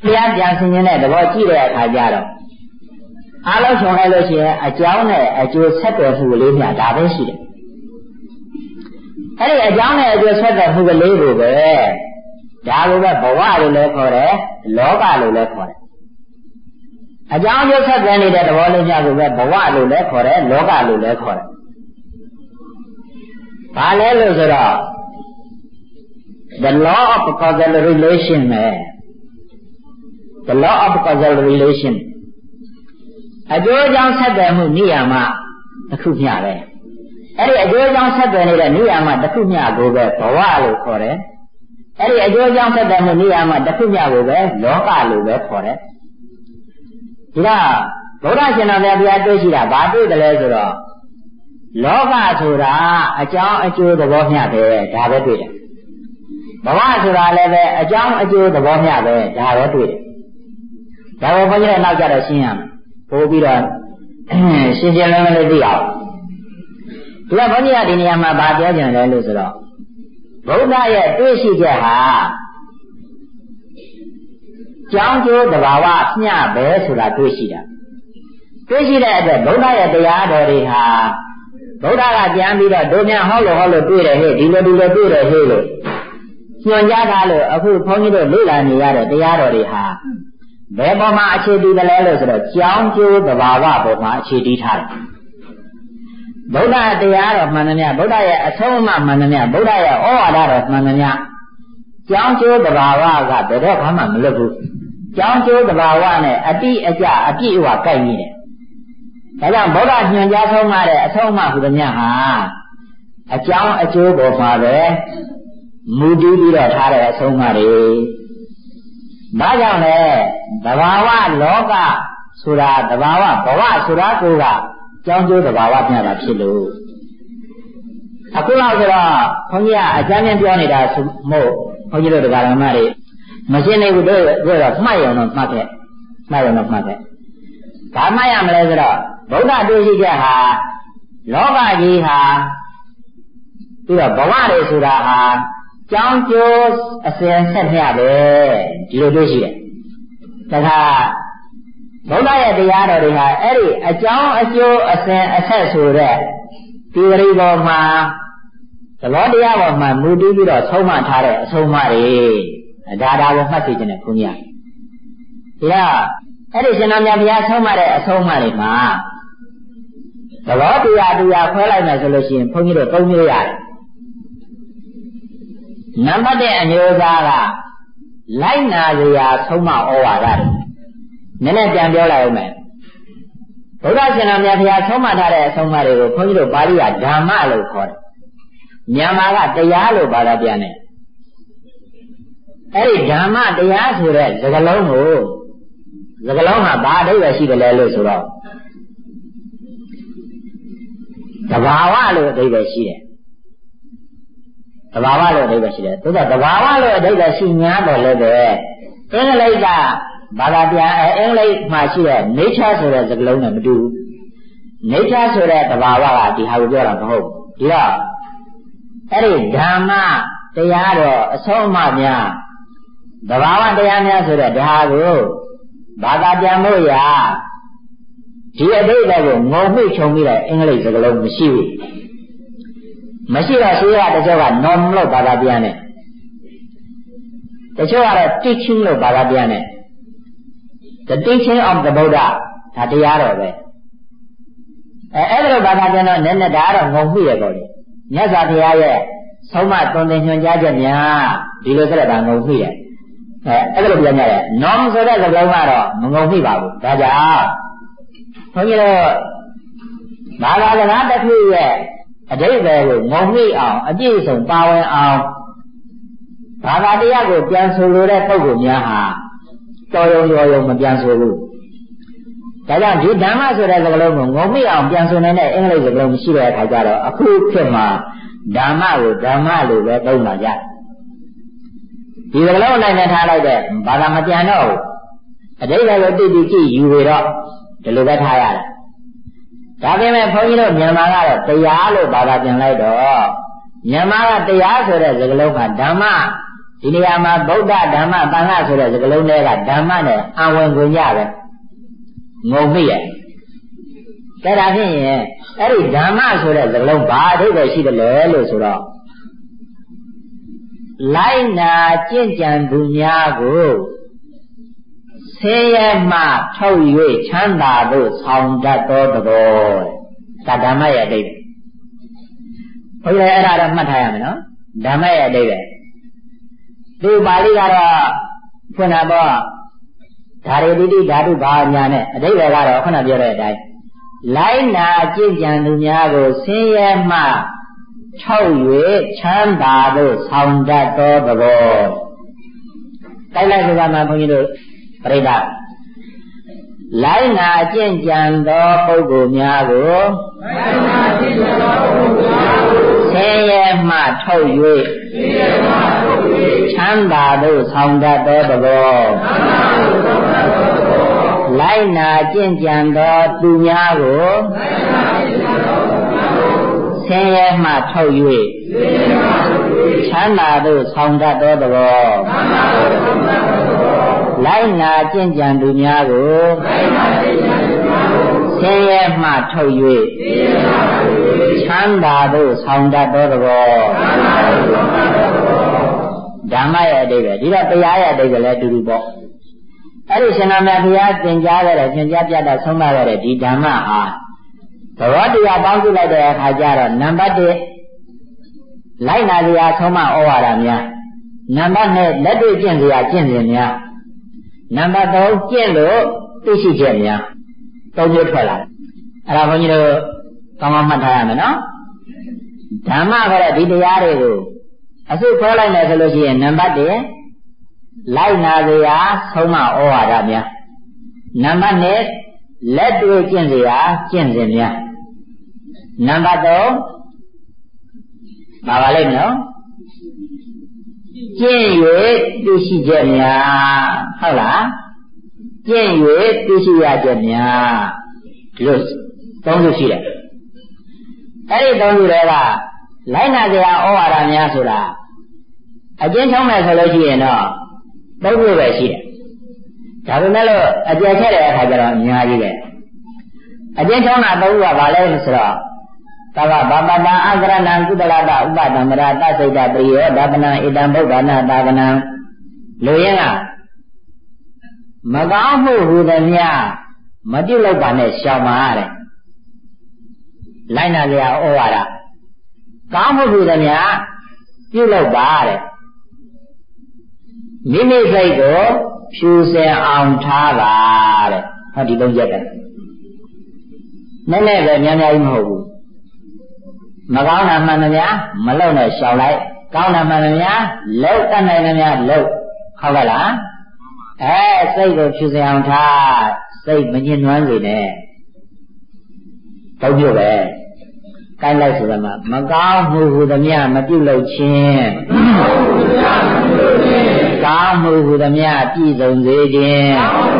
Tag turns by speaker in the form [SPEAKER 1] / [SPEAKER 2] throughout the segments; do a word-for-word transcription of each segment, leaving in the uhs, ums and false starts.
[SPEAKER 1] တရားပြန်ဆင်ခြင်းတဲ့သဘောကြည့်တဲ့အခါကျတော့အားလုံးခြုံလိုက်လို့ရှိရင်အကြောင်းနဲ့အကျိုးဆက်သွယ်မှုကလေးများဒါပဲရှိတယ်အဲ့ဒီအကြောင်းနဲ့အကျိုးဆက်သွယ်မှုကလေးကိုပဲဒါလိုပဲဘဝလို့လည်းခေါ်တယ်လောကလို့လည်းခေါ်တယ်အကြောင်းအကျိုးဆက်သွယ်နေတဲ့သဘောလေးများကိုပဲဘဝလို့လည်းခေါ်တယ်လောကလို့လည်းခေါ်တယ်ဘာလဲလို့ဆိုတော့ the law of causal relation ပဲ the law of causal relation အကျိုးအကြောင်းဆက်သွယ်မှုနိယာမတစ်ခုမျှပဲအဲ့ဒီအကျိုးအကြောင်းဆက်သွယ်နေတဲ့နိယာမတစ်ခုမျှကိုပဲဘဝလို့ခေါ်တယ်အဲ့ဒီအကျိုးအကြောင်းဆက်သွယ်မှုနိယာမတစ်ခုမျှကိုပဲလောကလို့ပဲခေါ်တယ်ဒီတော့ဗုဒ္ဓရှင်တော်မြတ်ဘုရားတွေ့ရှိတာဘာတွေ့တယ်လဲဆိုတော့လောကဆိုတာအကြောင်းအကျိုးသဘောမျှပဲဒါပဲတွေ့တယ်ဘဝဆိုတာလည်းပဲအကြောင်းအကျိုးသဘောမျှပဲဒါပဲတွေ့တယ်ဒါကိုဘုန်းကြီးတို့နောက်ကြတော့ရှင်းရမယ်ပို့ပြီးတော့ရှင်းရှင်းလင်းလင်းလေးသိအောင်ဒီကဘုန်းကြီးကဒီနေရာမှာဗာပြောကြတယ်လို့ဆိုတော့ဗုဒ္ဓရဲ့တွေ့ရှိချက်ဟာကြောင်းကျိုးသဘာဝမျှပဲဆိုတာတွေ့ရှိတာတွေ့ရှိတဲ့အတွက်ဗုဒ္ဓရဲ့တရားတော်တွေဟာဗုဒ္ဓကပြန်ပြီးတော့တို့များဟောလို့ဟောလို့တွေ့တယ်ဟဲ့ဒီလိုဒီလိုတွေ့တယ်ဟဲ့လို့ညွှန်ကြားထားလို့အခုဘုန်းကြီးတို့လေ့လာနေရတဲ့တရားတော်တွေဟာဘယ်ပေါ်မှာအခြေတည်တယ်လဲလို့ဆိုတော့ကြောင်းကျိုးသဘာဝပေါ်မှာအခြေတည်ထားတယ်ဗုဒ္ဓတရားတော်မှန်သမျှဗုဒ္ဓရဲ့အဆုံးအမမှန်သမျှဗုဒ္ဓရဲ့ဩဝါဒတော်မှန်သမျှကြောင်းကျိုးသဘာဝကဘယ်တော့မှမလွတ်ဘူးကြောင်းကျိုးသဘာဝနဲ့အတိအကျအပြည့်အဝကိုက်နေတယ်ဒါကြောင့်ဗုဒ္ဓညွှန်ကြားဆုံးမတဲ့အဆုံးအမဟူသမျှဟာအကြောင်းအကျိုးပေါ်မှာပဲမူတည်ပြီးတော့ထားတဲ့အဆုံးအမတွေဒါကြောင့်လေသဘာဝလောကဆိုတာသဘာဝဘဝဆိုတာကိုကကြောင်းကျိုးသဘာဝမျှတာဖြစ်လို့အခုလောက်ဆိုတော့ခွန်ကြီးကအကျမ်းနဲ့ပြောနေတာဆိုမို့ခွန်ကြီးတို့တရားဓမ္မတွေမရှင်းနေဘူးတို့တို့တော့မှတ်ရုံတော့မှတ်ခဲ့မှတ်ရုံတော့မှတ်ခဲ့ဘာမှတ်ရမလဲဆိုတော့ဗုဒ္ဓတွေ့ရှိချက်ဟာလောကကြီးဟာပြီးတော့ဘဝတွေဆိုတာဟာကြောင်းကျိုးအစဉ်ဆက်မျှပဲဒီလိုတွေ့ရှိတယ်ဒါကဗုဒ္ဓရဲ့တရားတော်တွေဟာအဲ့ဒီအကြောင်းအကျိုးအစဉ်အဆက်ဆိုတဲ့ဒီဂရီပေါ်မှာသဘောတရားပေါ်မှာမူတည်ပြီးတော့ဆုံးမထားတဲ့အဆုံးအမတွေဒါဒါကိုမှတ်သိခြင်းနဲ့ခွန်ကြီးဒီကအဲ့ဒီရှင်တော်မြတ်ဘုရားဆုံးမတဲ့အဆုံးအမတွေမှာသဘောတရားတရားခွဲလိုက်မယ်ဆိုလို့ရှိရင်ဘုန်းကြီးတို့သုံးမျိုးရတယ်နံပါတ်တစ်အမျိုးသားကလိုက်နာစရာဆုံးမဩဝါဒတွေနည်းနည်းပြန်ပြောလိုက်အောင်မယ်ဘုရားရှင်တော်မြတ်ဘုရားဆုံးမထားတဲ့အဆုံးအမတွေကိုဘုန်းကြီးတို့ပါဠိကဓမ္မလို့ခေါ်တယ်မြန်မာကတရားလို့ဘာသာပြန်တယ်အဲ့ဒီဓမ္မတရားဆိုတဲ့စကားလုံးကိုစကားလုံးဟာဘာအဓိပ္ပာယ်ရှိတယ်လဲလို့ဆိုတော့သဘာဝလို့အဓိပ္ပာယ်ရှိတယ်သဘာဝလို့အဓိပ္ပာယ်ရှိတယ်သို့သောသဘာဝလို့အဓိပ္ပာယ်ရှိ냐တော့လည်းပဲအင်္ဂလိပ်ကဘာသာပြန်အင်္ဂလိပ်မှာရှိတဲ့ nature ဆိုတဲ့စကားလုံးနဲ့မတူဘူး nature ဆိုတဲ့သဘာဝကဒီဟာကိုပြောတာမဟုတ်ဘူးဒီတော့အဲ့ဒီဓမ္မတရားတော်အဆုံးအမများသဘာဝတရားများဆိုတဲ့ဒါကိုဘာသာပြန်လို့ရဒီအဓိပ္ပာယ်ကိုငုံမိချုံပြီးတဲ့အင်္ဂလိပ်စကားလုံးမရှိဘူးမရှိတော့ရှိရတချို့က norm လို့ဘာသာပြန်တယ်တချို့ကတော့ teaching လို့ဘာသာပြန်တယ် the teaching of the Buddha ဒါတရားတော်ပဲအဲအဲ့ဒါလိုဘာသာပြန်တော့နည်းနည်းဒါကတော့ငုံမိရပေါ့လေမြတ်စွာဘုရားရဲ့ဆုံးမသွန်သင်ညွှန်ကြားချက်များဒီလိုဆိုတော့ဒါငုံမိတယ်အဲအဲ့ဒါလိုပြန်ရတယ် norm ဆိုတဲ့စကားလုံးကတော့မငုံမိပါဘူးဒါကြောင့်ဘုန်းကြီးတို့ဘာသာစကားတစ်ခုရဲ့အဓိပ္ပာယ်ကိုငုံမိအောင်အပြည့်အစုံပါဝင်အောင်ဘာသာတရားကိုပြန်ဆိုလိုတဲ့ပုဂ္ဂိုလ်များဟာတော်ရုံရော်ရုံမပြန်ဆိုဘူးဒါကြောင့်ဒီဓမ္မဆိုတဲ့စကားလုံးကိုငုံမိအောင်ပြန်ဆိုနိုင်တဲ့အင်္ဂလိပ်စကားလုံးမရှိတဲ့အခါကျတော့အခုခေတ်မှာဓမ္မကိုဓမ္မလို့ပဲသုံးလာကြဒီစကားလုံးနိုင်နေထားလိုက်တဲ့ဘာသာမပြန်တော့ဘူးအဓိပ္ပာယ်ကိုသိသိကြည့်ယူရတော့ဒီလိုပဲထားရတယ်ဒါပေမဲ့ဘုန်းကြီးတို့မြန်မာကတော့တရားလို့ဘာသာပြန်လိုက်တော့မြန်မာကတရားဆိုတဲ့စကားလုံးကဓမ္မဒီနေရာမှာဗုဒ္ဓဓမ္မသံဃာဆိုတဲ့စကားလုံးတွေကဓမ္မနဲ့အဝင်ခွင့်ရပဲငုံမိရဲ့ဒါဒါဖြင့်ရင်အဲ့ဒီဓမ္မဆိုတဲ့စကားလုံးဘာအဓိပ္ပာယ်ရှိတယ်လဲလို့ဆိုတော့လိုက်နာကျင့်ကြံသူများကိုဆင်းရဲမှထုတ်၍ချမ်းသာဖို့ဆောင်တတ်သောသဘောဒါဓမ္မရဲ့အဓိပ္ပာယ်ဘုရားအဲ့ဒါတော့မှတ်ထားရမယ်နော်ဓမ္မရဲ့အဓိပ္ပာယ်ဒီပါဠိကတော့ဖွင့်တာပေါ့ဓာရီတိတိဓာတုဘာညာနဲ့အဓိပ္ပာယ်ကတော့ခုနပြောတဲ့အတိုင်းလိုက်နာကျင့်ကြံသူများကိုဆင်းရဲမှထုတ်၍ချမ်းသာဖို့ဆောင်တတ်သောသဘောတိုက်လိုက်ဆိုပါမှဘုန်းကြီးတို့ပြိဋ္ဌာလိုက်နာကျင့်ကြံသောပုဂ္ဂိုလ်များကိုလိုက်နာကျင့်ကြံသောပုဂ္ဂိုလ်များကိုဆင်းရဲမှထုတ်၍ဆင်းရဲမှထုတ်၍ချမ်းသာဖို့ဆောင်တတ်သောသဘောချမ်းသာဖို့ဆောင်တတ်သောသဘောလိုက်နာကျင့်ကြံသောသူများကိုလိုက်နာကျင့်ကြံသောသူများကိုဆင်းရဲမှထုတ်၍ဆင်းရဲမှထုတ်၍ချမ်းသာဖို့ဆောင်တတ်သောသဘောချမ်းသာဖို့ဆောင်တတ်သောသဘောလိုက်နာကျင့်ကြံသူများကိုလိုက်နာကျင့်ကြံသူများကိုဆင်းရဲမှထုတ်၍ဆင်းရဲမှထုတ်၍ချမ်းသာဖို့ဆောင်တတ်သောသဘောချမ်းသာဖို့ဆောင်တတ်သောသဘောဓမ္မရဲ့အဓိပ္ပာယ်ဒီတော့တရားရဲ့အဓိပ္ပာယ်လည်းအတူတူပေါ့အဲ့ဒီရှင်တော်မြတ်ဘုရားသင်ကြားခဲ့တဲ့သင်ကြားပြတာဆုံးမခဲ့တဲ့ဒီဓမ္မဟာသဘောတရားပေါင်းစုလိုက်တဲ့အခါကျတော့နံပါတ်တစ်လိုက်နာစရာဆုံးမဩဝါဒများနံပါတ်နှစ်လက်တွေ့ကျင့်စရာကျင့်စဉ်များနံပါတ်သုံးကျင့်လို့သိရှိချက်များသုံးမျိုးထွက်လာအဲ့ဒါဘုန်းကြီးတို့ကောင်းကောင်းမှတ်ထားရမယ်နော်ဓမ္မခေါ်တဲ့ဒီတရားတွေကိုအစုခေါ်လိုက်မယ်ဆိုလို့ရှိရင်နံပါတ်တစ်လိုက်နာစရာဆုံးမဩဝါဒများနံပါတ်နှစ်လက်တွေ့ကျင့်စရာကျင့်စဉ်များနံပါတ်သုံးပါပါလိမ့်မယ်နော်ကျင့်၍သိရှိချက်များဟုတ်လားကျင့်၍သိရှိရချက်များဒီလိုသုံးခုရှိတယ်အဲ့ဒီသုံးခုတွေကလိုက်နာစရာဩဝါဒများဆိုတာအကျဉ်းချုံးမယ်ဆိုလို့ရှိရင်တော့သုံးခုပဲရှိတယ်ဒါပေမဲ့လို့အကျယ်ချက်တဲ့အခါကျတော့အများကြီးပဲအကျဉ်းချုံးတာသုံးခုကဘာလဲဆိုတော့သဗ္ဗဗပတံအကရဏံကုသလတဥပဒံမရတသိတပရိယောဓပနံဣတံဗုဒ္ဓနာတာကနံလူရင်းကမကောင်းမှုဟူသည်များမပြုလုပ်ပါနဲ့ရှောင်ပါတဲ့လိုက်နာစရာဩဝါဒကောင်းမှုဟူသည်များပြုလုပ်ပါတဲ့မိမိစိတ်ကိုဖြူစင်အောင်ထားပါတဲ့ဟောဒီသုံးချက်ပဲနည်းနည်းပဲများများကြီးမဟုတ်ဘူးမကောင်းတာမှန်သမျှမလုပ်နဲ့ရှောင်လိုက်ကောင်းတာမှန်သမျှလုပ်တတ်နိုင်သမျှလုပ်ဟုတ်ကဲ့လားအဲစိတ်ကိုဖြူစင်အောင်ထားစိတ်မညစ်နွမ်းစေနဲ့တော့ပြုပဲကိုင်းလိုက်ဆိုတော့မကောင်းမှုဟူသမျှမပြုလုပ်ခြင်းကောင်းမှုဟူသမျှပြည့်စုံစေခြင်း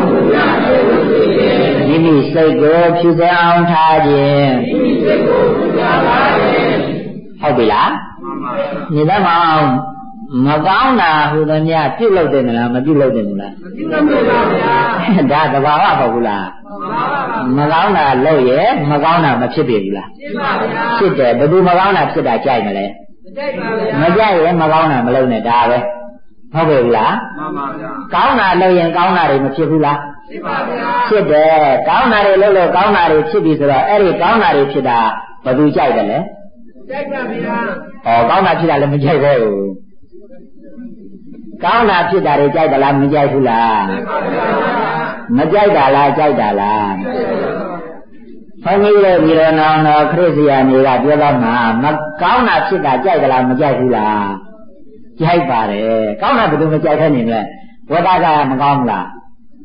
[SPEAKER 1] မိမိစိတ်ကိုဖြူစင်အောင်ထားခြင်းဟုတ်ပြီလားညီမမောင်မကောင်းတာဟူသမျှပြုလုပ်တယ်မလားမပြုလုပ်တယ်မလားမပြုလုပ်ပါဗျာဒါသဘာဝပေါ့ဘူးလားမကောင်းတာလုပ်ရဲ့မကောင်းတာမဖြစ်ပြီဘူးလားဖြစ်ပါဗျာဖြစ်တယ်ဘယ်သူမကောင်းတာဖြစ်တာကြိုက်မလဲမကြိုက်ပါဗျာမကြိုက်ရင်မကောင်းတာမလုပ်နဲ့ဒါပဲဟုတ်ပြီဘူးလားမှန်ပါဗျာကောင်းတာလုပ်ရင်ကောင်းတာတွေမဖြစ်ဘူးလားဖြစ်ပါဗျာဖြစ်တယ်ကောင်းတာတွေလုပ်လို့ကောင်းတာတွေဖြစ်ပြီဆိုတော့အဲ့ဒီကောင်းတာတွေဖြစ်တာဘယ်သူကြိုက်တယ်လဲကြိုက်ပါဗျာဟောကောင်းတာဖြစ်တာလည်းမကြိုက်ပဲဘူးကောင်းတာဖြစ်တာတွေကြိုက်သလားမကြိုက်ဘူးလားမကြိုက်တာလားကြိုက်တာလားဘုန်းကြီးတို့ဒီလိုနောင်တော်ခရစ်ယာန်တွေကပြောတော့မှာမကောင်းတာဖြစ်တာကြိုက်သလားမကြိုက်ဘူးလားကြိုက်ပါတယ်ကောင်းတာဘယ်လိုမကြိုက်ခဲနေမလဲဝတ္တကမကောင်းဘူးလား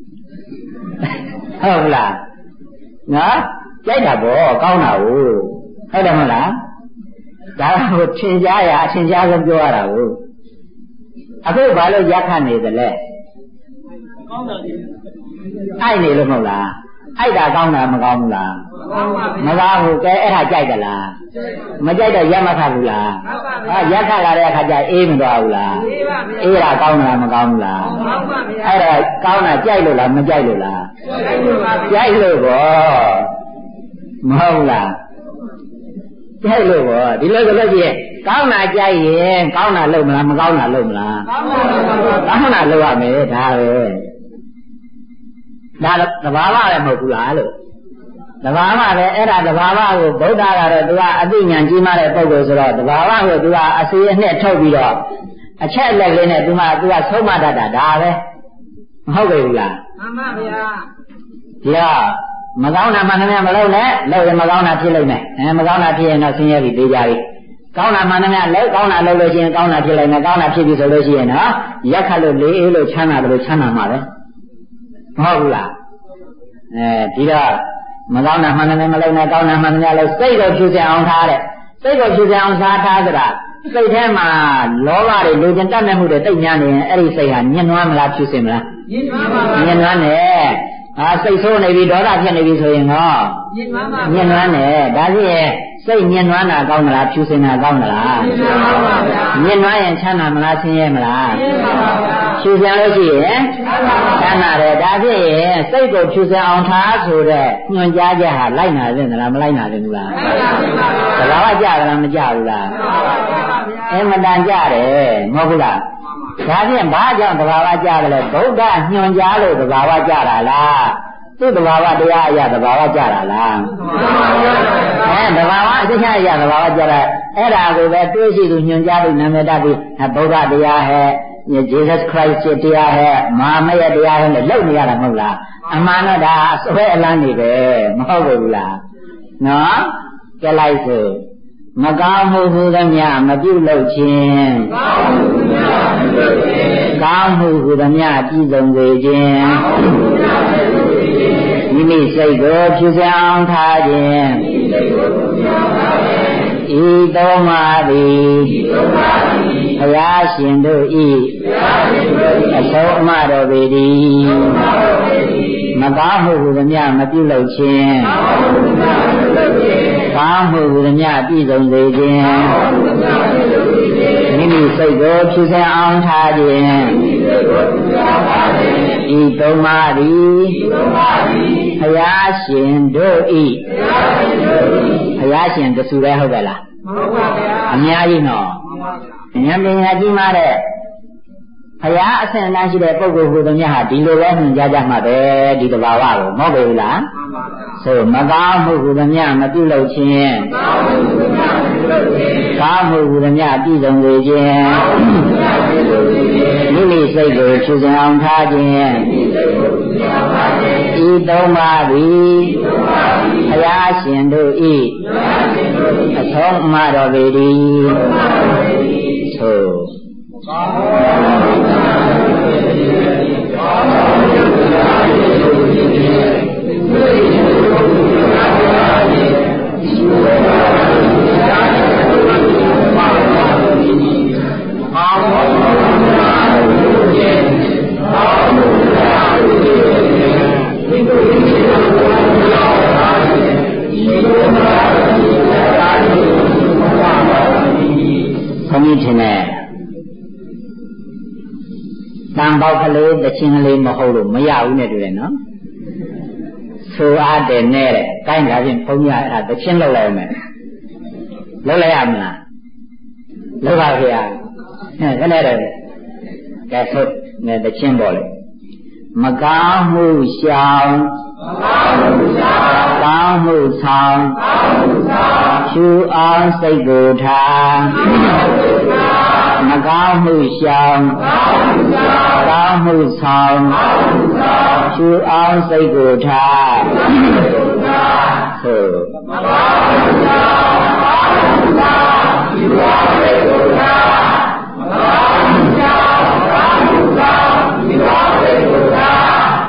[SPEAKER 1] ဟုတ်ဘူးလားနော်ကြိုက်တာပေါ့ကောင်းတာကိုဟုတ်တယ်မဟုတ်လားဒါကိုထင်ရှားရအထင်ရှားဆုံးပြောရတာကိုအခုဘာလို့ရခတ်နေသလဲကောင်းတာလေအဲ့နေလို့မဟုတ်လားအဲ့ဒါကောင်းတာမကောင်းဘူးလားမကောင်းဘူးကဲအဲ့ဒါကြိုက်ကြလားမကြိုက်တော့ရက်မခတ်ဘူးလားဟာရက်ခတ်လာတဲ့အခါကျအေးမသွားဘူးလားအေးတာကောင်းတာမကောင်းဘူးလားအဲ့ဒါကောင်းတာကြိုက်လို့လားမကြိုက်လို့လားကြိုက်လို့ပေါ့မဟုတ်လားကြိုက်လို့ပေါ့ဒီလိုဆိုလို့ရှိရင်ကောင်းတာကြိုက်ရင်ကောင်းတာလုပ်မလားမကောင်းတာလုပ်မလားကောင်းတာလုပ်ရမယ်ဒါပဲဒါသဘာဝလည်းမဟုတ်ဘူးလားလို့သဘာဝပဲအဲ့ဒါသဘာဝကိုဗုဒ္ဓကတော့သူကအသိဉာဏ်ကြီးမားတဲ့ပုဂ္ဂိုလ်ဆိုတော့သဘာဝကိုသူကအစီအနှစ်ထုတ်ပြီးတော့အချက်အလက်ကလေးနဲ့သူကသူကဆုံးမတတ်တာဒါပဲမဟုတ်ဘူးလားမှန်ပါဗျာဒီတော့မကောင်းတာမှန်တယ်မလုပ်နဲ့လုပ်ရင်မကောင်းတာဖြစ်လိမ့်မယ်အဲမကောင်းတာဖြစ်ရင်တော့ဆင်းရဲပြီးသေးကြပြီကောင်းတာမှန်တယ်လုပ်ကောင်းတာလုပ်လို့ရှိရင်ကောင်းတာဖြစ်လိမ့်မယ်ကောင်းတာဖြစ်ပြီဆိုလို့ရှိရင်တော့ရက်ခတ်လို့လေးအေးလို့ချမ်းသာတယ်လို့ချမ်းသာမှာပဲမဟုတ်ဘူးလားအဲဒီတော့မကောင်းတာမှန်တယ်မလုပ်နဲ့ကောင်းတာမှန်တယ်လို့စိတ်ကိုဖြူစင်အောင်ထားတဲ့စိတ်ကိုဖြူစင်အောင်ထားထားဆိုတာစိတ်ထဲမှာလောဘတွေလူကျင်တတ်မဲ့မှုတွေတိတ်ညာနေရင်အဲ့ဒီစိတ်ဟာညှဉ်းနှွမ်းမလားဖြူစင်မလားညှဉ်းနှွမ်းပါပါညှဉ်းနှွမ်းတယ်ဟာစိတ်ဆိုးနေပြီဒေါသဖြစ်နေပြီဆိုရင်ဟောညှဉ်းနှွမ်းပါညှဉ်းနှွမ်းတယ်ဒါဖြင့်စိတ်ညှဉ်းနှွမ်းတာကောင်းမလားဖြူစင်တာကောင်းမလားညှဉ်းနှွမ်းပါဗျာညှဉ်းနှွမ်းရင်ချမ်းသာမလားဆင်းရဲမလားညှဉ်းနှွမ်းပါဗျာဖြူစင်လို့ရှိရင်ချမ်းသာတယ်ဒါဖြင့်စိတ်ကိုဖြူစင်အောင်ထားဆိုတဲ့ညွှန်ကြားချက်ဟာလိုက်နာသင့်သလားမလိုက်နာသင့်ဘူးလားလိုက်နာပါဗျာသဘာဝကြလားမကြဘူးလားအမှန်တန်ကြတယ်မဟုတ်ဘူးလားဒါဖြင့်ဘာကြောင့်သဘာဝကြတယ်လဲဗုဒ္ဓညွှန်ကြားလို့သဘာဝကြတာလားသူ့သဘာဝတရားအရာသဘာဝကြတာလားအဲသဘာဝအသိဉာဏ်အရာသဘာဝကြတာအဲ့ဒါကိုပဲတွေးရှိသူညွှန်ကြားပြီးနာမည်တတ်ပြီးဗုဒ္ဓတရားဟဲ့ Jesus Christ တရားဟဲ့မဟာမယတရားဟဲ့လို့လုပ်နေရတာမဟုတ်လားအမှန်တော့ဒါအစွဲအလန်းနေပဲမဟုတ်ဘူးလားနော်ကြက်လိုက်စို့မကောင်းမှုဟုသမျှမပြုလုပ်ခြင်းကောင်းမှုဟုသမျှပြည့်စုံစေခြင်းမိမိစိတ်ကိုဖြူစင်အောင်ထားခြင်းဤသုံးပါးသည်ဘုရားရှင်တို့ဤအဆုံးအမတော်ပေသည်မကောင်းမှုဟုသမျှမပြုလုပ်ခြင်းကောင်းမှုဟုသမျှပြည့်စုံစေခြင်းမိမိစိတ်ကိုဖြူစင်အောင်ထားခြင်းဤသုံးပါးသည်ဘုရားရှင်တို့ဤဘုရားရှင်တဆူပဲဟုတ်ကဲ့လားဟုတ်ပါဗျာအများကြီးနော်ဉာဏ်ပညာကြီးမားတဲ့ဘုရားအဆင့်အတန်းရှိတဲ့ပုဂ္ဂိုလ်ဟူသမျှဟာဒီလိုပဲညွှန်ကြားကြမှာပဲဒီတဘာဝကိုမဟုတ်ဘူးလားမှန်ပါဗျာဆိုမကောင်းမှုဟူသမျှမပြုလုပ်ခြင်းကောင်းမှုဟူသမျှပြည့်စုံစေခြင်းမိမိစိတ်ကိုဖြူစင်အောင်ထားခြင်းဤသုံးပါးသည်ဘုရားရှင်တို့ဤအဆုံးအမတော်ပေသည်ဆိုကောင်းဘုန်းကြီးထင်တယ်တန်ပေါက်ကလေးတချင်းကလေးမဟုတ်လို့မရဘူးနဲ့တူတယ်နော်ဆိုအားတယ်နဲ့တဲ့ကိုင်းလာပြင်ဘုန်းကြီးအဲ့ဒါတချင်းလောက်လိုက်မယ်လောက်လိုက်ရမလားလောက်ပါဗျာဟဲ့ခဏတော့ကဲဆိုနေတချင်းပေါ်လေမကောင်းမှုရှောင်ကောင်းမှုဆောင်ရှုအောင်စိတ်ကိုထားမကောင်းမှုရှောင်ကောင်းမှုဆောင်ရှုအောင်စိတ်ကိုထားဆိုမကောင်းမှုရှောင်ကောင်းမှုဆောင်ရှုအောင်စိတ်ကိုထားမကောင်းမှုရှောင်ကောင်းမှုဆောင်ရှုအောင်စိတ်ကိုထား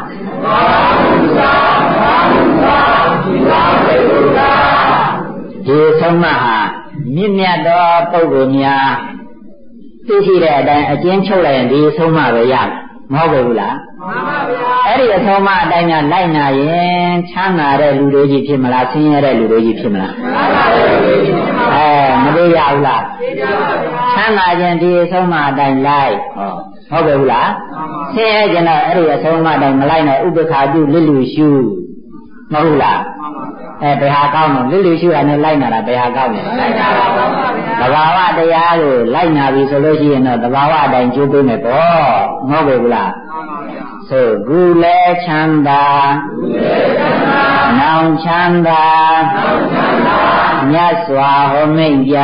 [SPEAKER 1] ဒီဆုံးမဟာမြင့်မြတ်သောပုဂ္ဂိုလ်များသိရှိတဲ့အတိုင်းအကျဉ်းချုပ်လိုက်ရင်ဒီဆုံးမပဲရတယ်မဟုတ်ဘူးလားမှန်ပါဗျာအဲ့ဒီအဆုံးအမအတိုင်းများလိုက်နာရင်ချမ်းသာတဲ့လူတွေကြီးဖြစ်မလားဆင်းရဲတဲ့လူတွေကြီးဖြစ်မလားမှန်ပါဗျာအဲမတွေ့ရဘူးလားသိကြပါဗျာချမ်းသာခြင်းဒီအဆုံးအမအတိုင်းလိုက်ဟောဟုတ်ပြီဘူးလားဆင်းရဲခြင်းတော့အဲ့ဒီအဆုံးအမအတိုင်းမလိုက်နဲ့ဥပ္ပခါပြုလစ်လူရှုမဟုတ်လားမှန်ပါဗျာအဲဘယ်ဟာကောင်းတော့လစ်လူရှုတာနဲ့လိုက်နာတာဘယ်ဟာကောင်းလဲလိုက်နာပါပါဗျာသဘာဝတရားကိုလိုက်နာပြီဆိုလို့ရှိရင်တော့သဘာဝအတိုင်းကျိုးပေးမယ်ပေါ့မဟုတ်ဘူးလားမှန်ပါဗျာဆိုကုလေချမ်းသာကုလေချမ်းသာနောင်ချမ်းသာနောင်ချမ်းသာမြတ်စွာဟောမိန့်ပြ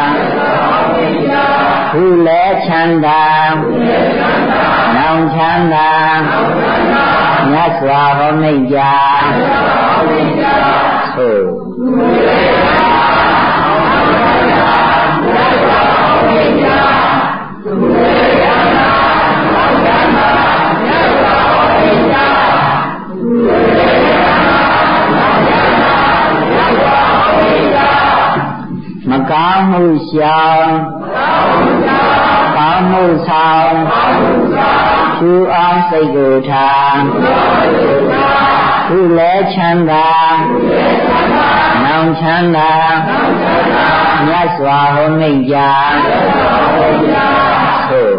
[SPEAKER 1] ကုလေချမ်းသာကုလေချမ်းသာနောင်ချမ်းသာနောင်ချမ်းသာမြတ်စွာဟောမိန့်ပြဆိုကုလေချမ်းသာမကောင်းမှုရှောင်ကောင်းမှုဆောင်ကျူအောင်စိတ်ကိုထားကုလေချမ်းသာနောင်ချမ်းသာမြတ်စွာဟောမိန့်ကြားသို့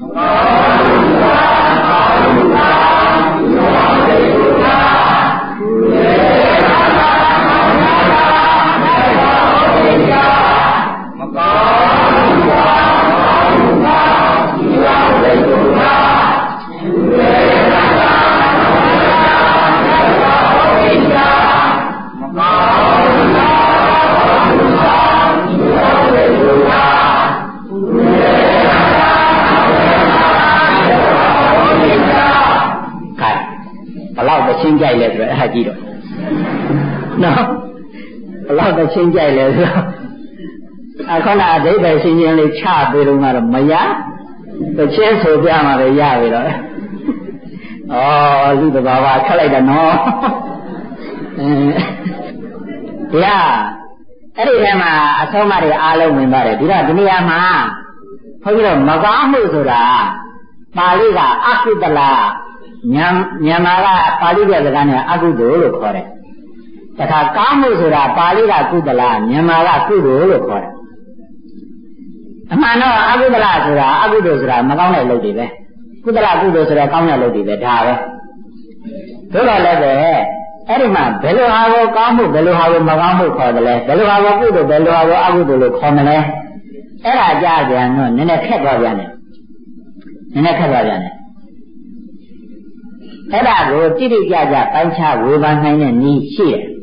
[SPEAKER 1] ချင်းကြိုက်လဲဆိုတော့အဲ့ဒါကြည့်တော့နော်ဘလောက်တချင်းကြိုက်လဲဆိုတော့အခုနအဓိပ္ပာယ်ရှင်းရှင်းလေးချပေးတော့မှတော့မရတချင်းဆိုပြမှာပဲရပြီတော့ဩလူတဘာဝခက်လိုက်တာနော်တရားအဲ့ဒီထဲမှာအဆုံးအမတွေအားလုံးဝင်ပါတယ်ဒီတော့ဒီနေရာမှာဘုန်းကြီးတို့မကောင်းမှုဆိုတာပါဠိကအကုသလမြန်မာကပါဠိရဲ့စကားနဲ့အကုသိုလ်လို့ခေါ်တယ်။တခါကောင်းမှုဆိုတာပါဠိကကုသလမြန်မာကကုသိုလ်လို့ခေါ်တယ်။အမှန်တော့အကုသလဆိုတာအကုသိုလ်ဆိုတာမကောင်းတဲ့လုပ်တွေပဲ။ကုသလကုသိုလ်ဆိုတာကောင်းတဲ့လုပ်တွေပဲဒါပဲ။ဒါတော့လည်းပဲအဲ့ဒီမှာဘယ်လိုဟာကိုကောင်းမှုဘယ်လိုဟာကိုမကောင်းမှုခေါ်တယ်လဲဘယ်လိုဟာကိုကုသိုလ်ဘယ်လိုဟာကိုအကုသိုလ်လို့ခေါ်မလဲအဲ့ဒါကြားပြန်တော့နည်းနည်းခက်သွားပြန်တယ်။နည်းနည်းခက်သွားပြန်တယ်အဲ့ဒါကိုတိတိကျကျပိုင်းခြားဝေဖန်နိုင်တဲ့နည်းရှိတယ်။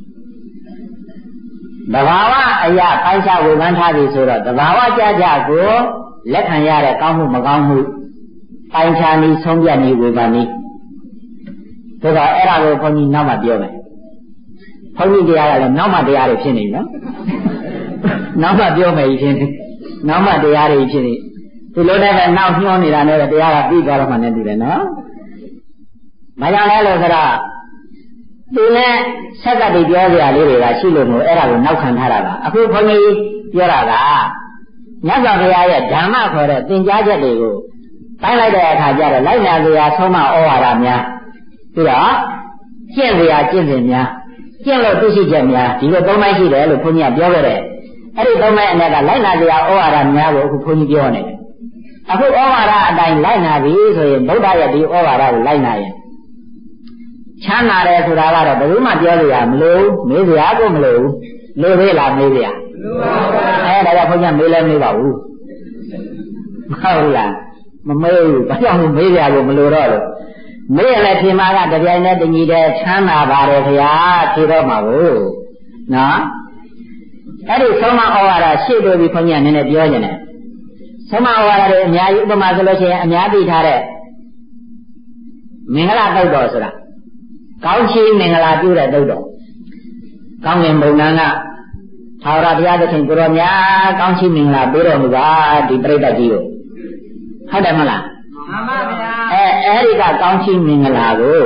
[SPEAKER 1] သဘာဝအရာပိုင်းခြားဝေဖန်ထားပြီဆိုတော့သဘာဝကြကြကိုလက်ခံရတဲ့ကောင်းမှုမကောင်းမှုပိုင်းခြားနည်းဆုံးဖြတ်နည်းဝေဖန်နည်းဒါကအဲ့ဒါကိုဘုန်းကြီးနောက်မှပြောမယ်။ဘုန်းကြီးတရားကလည်းနောက်မှတရားတွေဖြစ်နေနော်။နောက်မှပြောမယ်ဖြစ်နေ။နောက်မှတရားတွေဖြစ်နေ။ဒီလိုတည်းကနောက်ညှောနေတာနဲ့တရားကပြီးသွားတော့မှလည်းတူတယ်နော်။မကြောင်လဲလို့ဆိုတော့သူနဲ့ဆက်ကတည်းပြောစရာလေးတွေကရှိလို့မို့အဲ့ဒါကိုနောက်ခံထားတာပါအခုဘုန်းကြီးပြောတာကမြတ်စွာဘုရားရဲ့ဓမ္မခေါ်တဲ့သင်ကြားချက်တွေကိုတိုင်းလိုက်တဲ့အခါကျတော့လိုက်နာစရာဆုံးမဩဝါဒများပြီးတော့ကျင့်စရာကျင့်စဉ်များကျင့်လို့သိရှိချက်များဒီလိုသုံးပိုင်းရှိတယ်လို့ဘုန်းကြီးကပြောခဲ့တယ်အဲ့ဒီသုံးပိုင်းအနက်ကလိုက်နာစရာဩဝါဒများကိုအခုဘုန်းကြီးပြောနေတယ်အခုဩဝါဒအတိုင်းလိုက်နာပြီဆိုရင်ဗုဒ္ဓရဲ့ဒီဩဝါဒကိုလိုက်နာရင်ချမ်းသာတယ်ဆိုတာကတော့ဘယ်သူမှပြောစရာမလိုမေးစရာကိုမလိုဘူးလိုသေးလားမေးစရာမလိုပါဘူးအဲဒါကြောင့်ဘုရားမေးလဲမေးပါဘူးမဟုတ်လားမမေးဘူးဘာကြောင့်မေးစရာကိုမလိုတော့လို့မေးရလဲဖြေမှာကတပြိုင်တည်းတညီတည်းချမ်းသာပါတယ်ခင်ဗျာဖြေတော့မှာကိုနော်အဲ့ဒီဆုံးမဩဝါဒရှေ့တွေ့ပြီးဘုန်းကြီးကနည်းနည်းပြောနေတယ်ဆုံးမဩဝါဒတွေအများကြီးဥပမာဆိုလို့ရှိရင်အများသိထားတဲ့မင်္ဂလာတုတ်တော်ဆိုတာကောင်းချီးမင်္ဂလာပြုတဲ့တုတ်တော်ကောင်းငင်ဘုံနာကသာဝရဘုရားသခင်ကိုရောများကောင်းချီးမင်္ဂလာပေးတော်မူပါဒီပြိတ္တကြီးကိုဟုတ်တယ်မလားမှန်ပါဗျာအဲအဲ့ဒီကကောင်းချီးမင်္ဂလာကို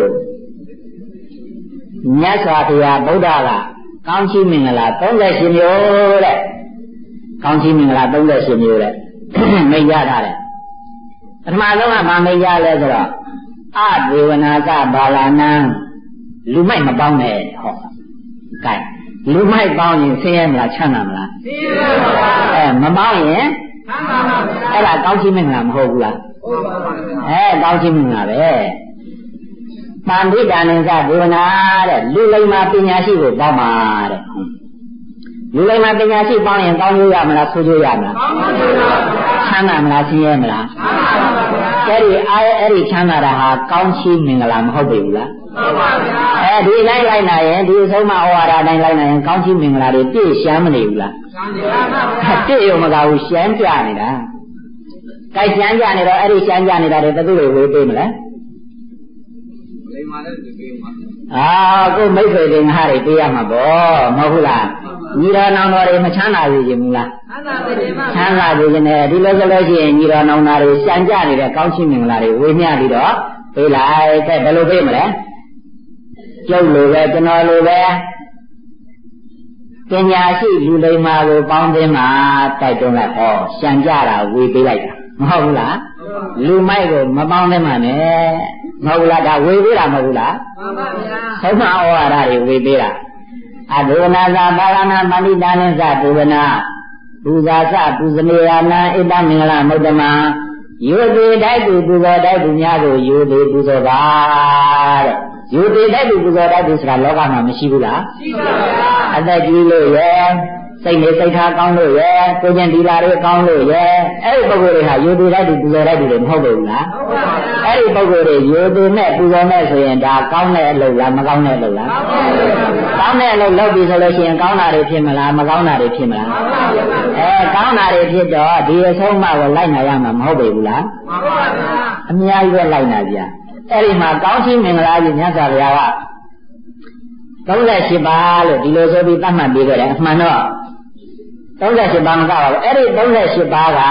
[SPEAKER 1] မြတ်စွာဘုရားဗုဒ္ဓကကောင်းချီးမင်္ဂလာသုံးဆယ်ရှင်မျိုးတဲ့ကောင်းချီးမင်္ဂလာသုံးဆယ်ရှင်မျိုးတဲ့မိတ်ရထားတယ်ပထမဆုံးကဗာမိတ်ကြလဲဆိုတော့အဒေဝနာသဘာလနံလူမိုက်မပေါင်းနဲ့ဟောကဲလူမိုက်ပေါင်းရင်ဆင်းရဲမလားချမ်းသာမလားဆင်းရဲပါပါအဲမပေါင်းရင်ချမ်းသာပါပါအဲ့ဒါကောင်းချီးမင်္ဂလာမဟုတ်ဘူးလားဟုတ်ပါပါအဲကောင်းချီးမင်္ဂလာပဲပန္တိတာနိသဒေဝနာတဲ့လူလိမ္မာပညာရှိကိုပေါင်းပါတဲ့လူလိမ္မာပညာရှိပေါင်းရင်ကောင်းကျိုးရမလားဆိုးကျိုးရမလားကောင်းကျိုးရပါဘူးချမ်းသာမလားဆင်းရဲမလားချမ်းသာပါဘူးအဲ့ဒီအားအဲ့ဒီချမ်းသာတာဟာကောင်းချီးမင်္ဂလာမဟုတ်ပြီဘူးလားဟုတ်ပါဗျာအဲဒီလိုက်လိုက်နာရင်ဒီအဆုံးမဩဝါဒတိုင်းလိုက်နာရင်ကောင်းချီးမင်္ဂလာတွေပြည့်ရှမ်းမနေဘူးလားရှမ်းပါပါဗျာပြည့်ရုံမကဘူးရှမ်းကြနေတာကြိုက်ရှမ်းကြနေတော့အဲ့ဒီရှမ်းကြနေတာတွေဘယ်သူတွေဝေးပေးမလဲလိမ္မာလည်းပေးမှာအာကိုမိတ်ဆွေတွေငါတွေပေးရမှာပေါ့မဟုတ်ဘူးလားညီတော်နောင်တော်တွေမချမ်းသာဘူးခြင်းဘူးလားချမ်းသာပါစေပါချမ်းသာဘူးခြင်းနဲ့ဒီလိုဆိုလို့ရှိရင်ညီတော်နောင်တော်တွေရှမ်းကြနေတဲ့ကောင်းချီးမင်္ဂလာတွေဝေမျှပြီးတော့ပေးလိုက်တဲ့ဘယ်လိုပေးမလဲကျုပ်လိုပဲကျွန်တော်လိုပဲပညာရှိလူလိမ္မာကိုပေါင်းသိမ်းမှာတိုက်တွန်းလိုက်ဟောရှမ်းကြတာဝေပေးလိုက်တာမဟုတ်ဘူးလားလူမိုက်ကိုမပေါင်းသိမ်းမှာနဲ့မဟုတ်လားဒါဝေပေးတာမဟုတ်ဘူးလားမှန်ပါဗျာဆုံးမဩဝါဒတွေဝေပေးတာအဒေဝနာသာပါရဏမဏိတာနိသဒေဝနာပူဇာစပူဇနေယနာဣတမင်္ဂလမုဒ္ဓမာယောတိတိုက်သူပူဇော်တိုက်သူများကိုယောတိပူဇော်ပါတဲ့ယောတိတိုက်သူပူဇော်တိုက်သူဆိုတာလောကမှာမရှိဘူးလားရှိပါဗျာအသက်ကြီးလို့ရဲ့စိတ်နေစိတ်ထားကောင်းလို့ရဲ့ကိုကျင်ဒီလာတွေကောင်းလို့ရဲ့အဲ့ဒီပုဂ္ဂိုလ်တွေဟာယောတိတိုက်သူပူဇော်တိုက်သူတွေမဟုတ်ဘူးလားဟုတ်ပါဗျာအဲ့ဒီပုဂ္ဂိုလ်တွေယောတိနဲ့ပူဇော်နဲ့ဆိုရင်ဒါကောင်းတဲ့အလုပ်လားမကောင်းတဲ့အလုပ်လားကောင်းတဲ့အလုပ်လုပ်ပြီဆိုလို့ရှိရင်ကောင်းတာတွေဖြစ်မလားမကောင်းတာတွေဖြစ်မလားအဲကောင်းတာတွေဖြစ်တော့ဒီအဆုံးအမကိုလိုက်နာရမှာမဟုတ်ပေဘူးလားမှန်ပါဗျာအများကြီးပဲလိုက်နာကြအဲ့ဒီမှာကောင်းချီးမင်္ဂလာကြီးမြတ်စွာဘုရားကသုံးရှစ်ပါးလို့ဒီလိုဆိုပြီးသတ်မှတ်ပေးခဲ့တယ်အမှန်တော့သုံးရှစ်ပါးမကပါဘူးအဲ့ဒီသုံးရှစ်ပါးက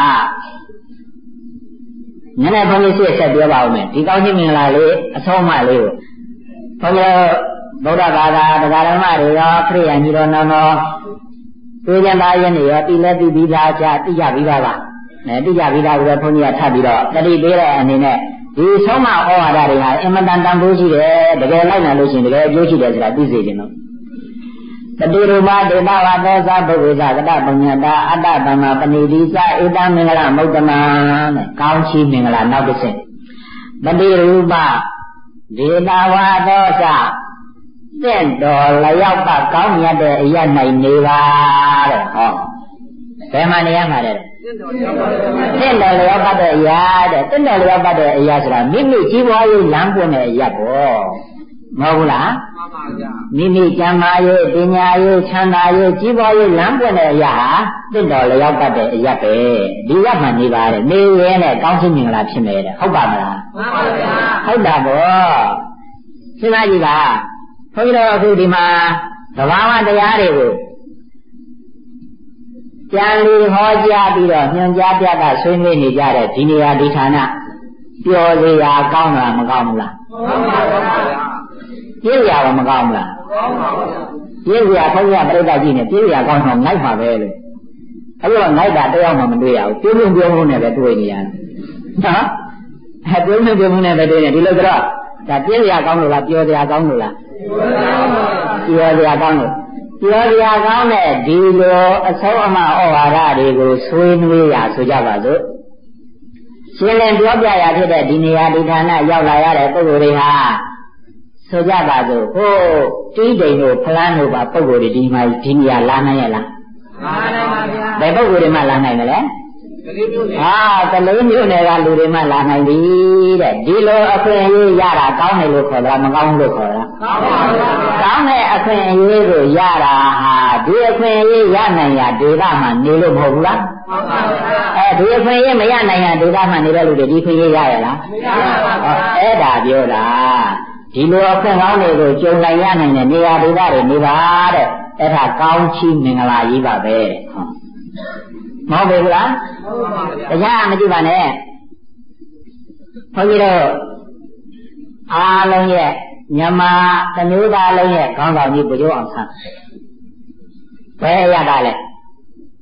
[SPEAKER 1] နည်းနည်းဘုန်းကြီးဆက်ဆက်ပြောပါဦးမယ်ဒီကောင်းချီးမင်္ဂလာလေးအဆုံးအမလေးကိုဘုန်းကြီးဗုဒ္ဓဘာသာတရားဓမ္မတွေရောခရိယာညီတော်နောင်တော်သိကြသားရင်းတွေရောတိလက်တိပြီးသားချတိကြပြီးသားပါအဲတိကြပြီးသားကိုဘုန်းကြီးကထပ်ပြီးတော့တတိပေးတဲ့အနေနဲ့ဒီဆုံးမဩဝါဒတွေဟာအင်မတန်တန်ဖိုးရှိတယ်တကယ်လိုက်နိုင်လို့ရှိရင်တကယ်အကျိုးရှိတယ်ဆိုတာသိစေချင်တော့တတိရူပဒေတာဝါသောသဘုဝေသကတပုညတာအတ္တတမပဏိတိစဧတမင်္ဂလမုဒ္ဓမာနဲ့ကောင်းချီးမင်္ဂလာနောက်တစ်ဆင့်တတိရူပဒေတာဝါသောသတင့်တော်လျောက်ပကောင်းမြတ်တဲ့အရ၌နေပါတဲ့ဟောဘယ်မှာနေရမှာလဲတင့်တော်လျောက်ပတ်တဲ့အရာတဲ့တင့်တော်လျောက်ပတ်တဲ့အရာဆိုတာမိမိကြီးပွားရေးလမ်းပွင့်တဲ့အရာပေါ့မဟုတ်ဘူးလားမှန်ပါဗျာမိမိကျမ်းမာရေးပညာရေးချမ်းသာရေးကြီးပွားရေးလမ်းပွင့်တဲ့အရာဟာတင့်တော်လျောက်ပတ်တဲ့အရာပဲဒီရမှနေပါတဲ့နေရဲနဲ့ကောင်းချီးမင်္ဂလာဖြစ်မယ်တဲ့ဟုတ်ပါမလားမှန်ပါဗျာဟုတ်တာပေါ့စဉ်းစားကြည့်ပါဘုန်းကြီးတို့အခုဒီမှာသဘာဝတရားတွေကိုပြန်လီဟောကြားပြီးတော့ညွှန်ကြားပြတာဆွေးနွေးနေကြတဲ့ဒီနေရာဒီဌာနပျော်စရာကောင်းလားမကောင်းဘူးလားကောင်းပါပါပြည့်ရပါမကောင်းဘူးလားကောင်းပါပါပြည့်ရဘုရားပြိတ္တကြီးနဲ့ပြည့်ရကောင်းတော့ငိုက်ပါပဲလို့အဲ့တော့ငိုက်တာတရားမှမတွေ့ရဘူးပြုံးပြုံးပြုံးနဲ့ပဲတွေ့နေရတယ်နော်အဲပြုံးပြုံးပြုံးနဲ့ပဲတွေ့နေဒီလိုကြတော့ဒါပြည့်ရကောင်းလို့လားပျော်စရာကောင်းလို့လားပျော်စရာကောင်းလို့ပြောစရာကောင်းတဲ့ဒီလိုအဆုံးအမဩဝါဒတွေကိုဆွေးနွေးရဆိုကြပါစို့ရှင်းလင်းပြောပြရဖြစ်တဲ့ဒီနေရာဒီဌာနရောက်လာရတဲ့ပုဂ္ဂိုလ်တွေဟာဆိုကြပါစို့ဟိုတီးတိမ်တို့ဖလန်းတို့ပါပုဂ္ဂိုလ်တွေဒီမှာဒီနေရာလာနိုင်ရလားလာနိုင်ပါဗျာဘယ်ပုဂ္ဂိုလ်တွေမှလာနိုင်မလဲဟာတလေးမျိုးနယ်ကလူတွေမှလာနိုင်ပြီတဲ့ဒီလိုအခွင့်အရေးရတာကောင်းတယ်လို့ခေါ်တာမကောင်းလို့ခေါ်တာကောင်းပါဗျာကောင်းတဲ့အခွင့်အရေးကိုရတာဟာဒီအခွင့်အရေးရနိုင်ရဒေသမှာနေလို့မဟုတ်ဘူးလားမှန်ပါဗျာအဲဒီအခွင့်အရေးမရနိုင်ရဒေသမှာနေတဲ့လူတွေဒီခွင့်အရေးရရလားမရပါဘူးအဲ့ဒါပြောတာဒီလိုအခွင့်ကောင်းတွေကိုကြုံနိုင်ရနိုင်တဲ့နေရာဒေသတွေနေပါတဲ့အဲ့ဒါကောင်းချီးမင်္ဂလာကြီးပါပဲမဟုတ်ဘူးလားဟုတ်ပါဗျာတရားမကြည့်ပါနဲ့ဘုန်းကြီးတို့အားလုံးရဲ့မြန်မာတစ်မျိုးသားလုံးရဲ့ခေါင်းဆောင်ကြီးဘုရားအောင်ဆန်းဘယ်ရတာလဲ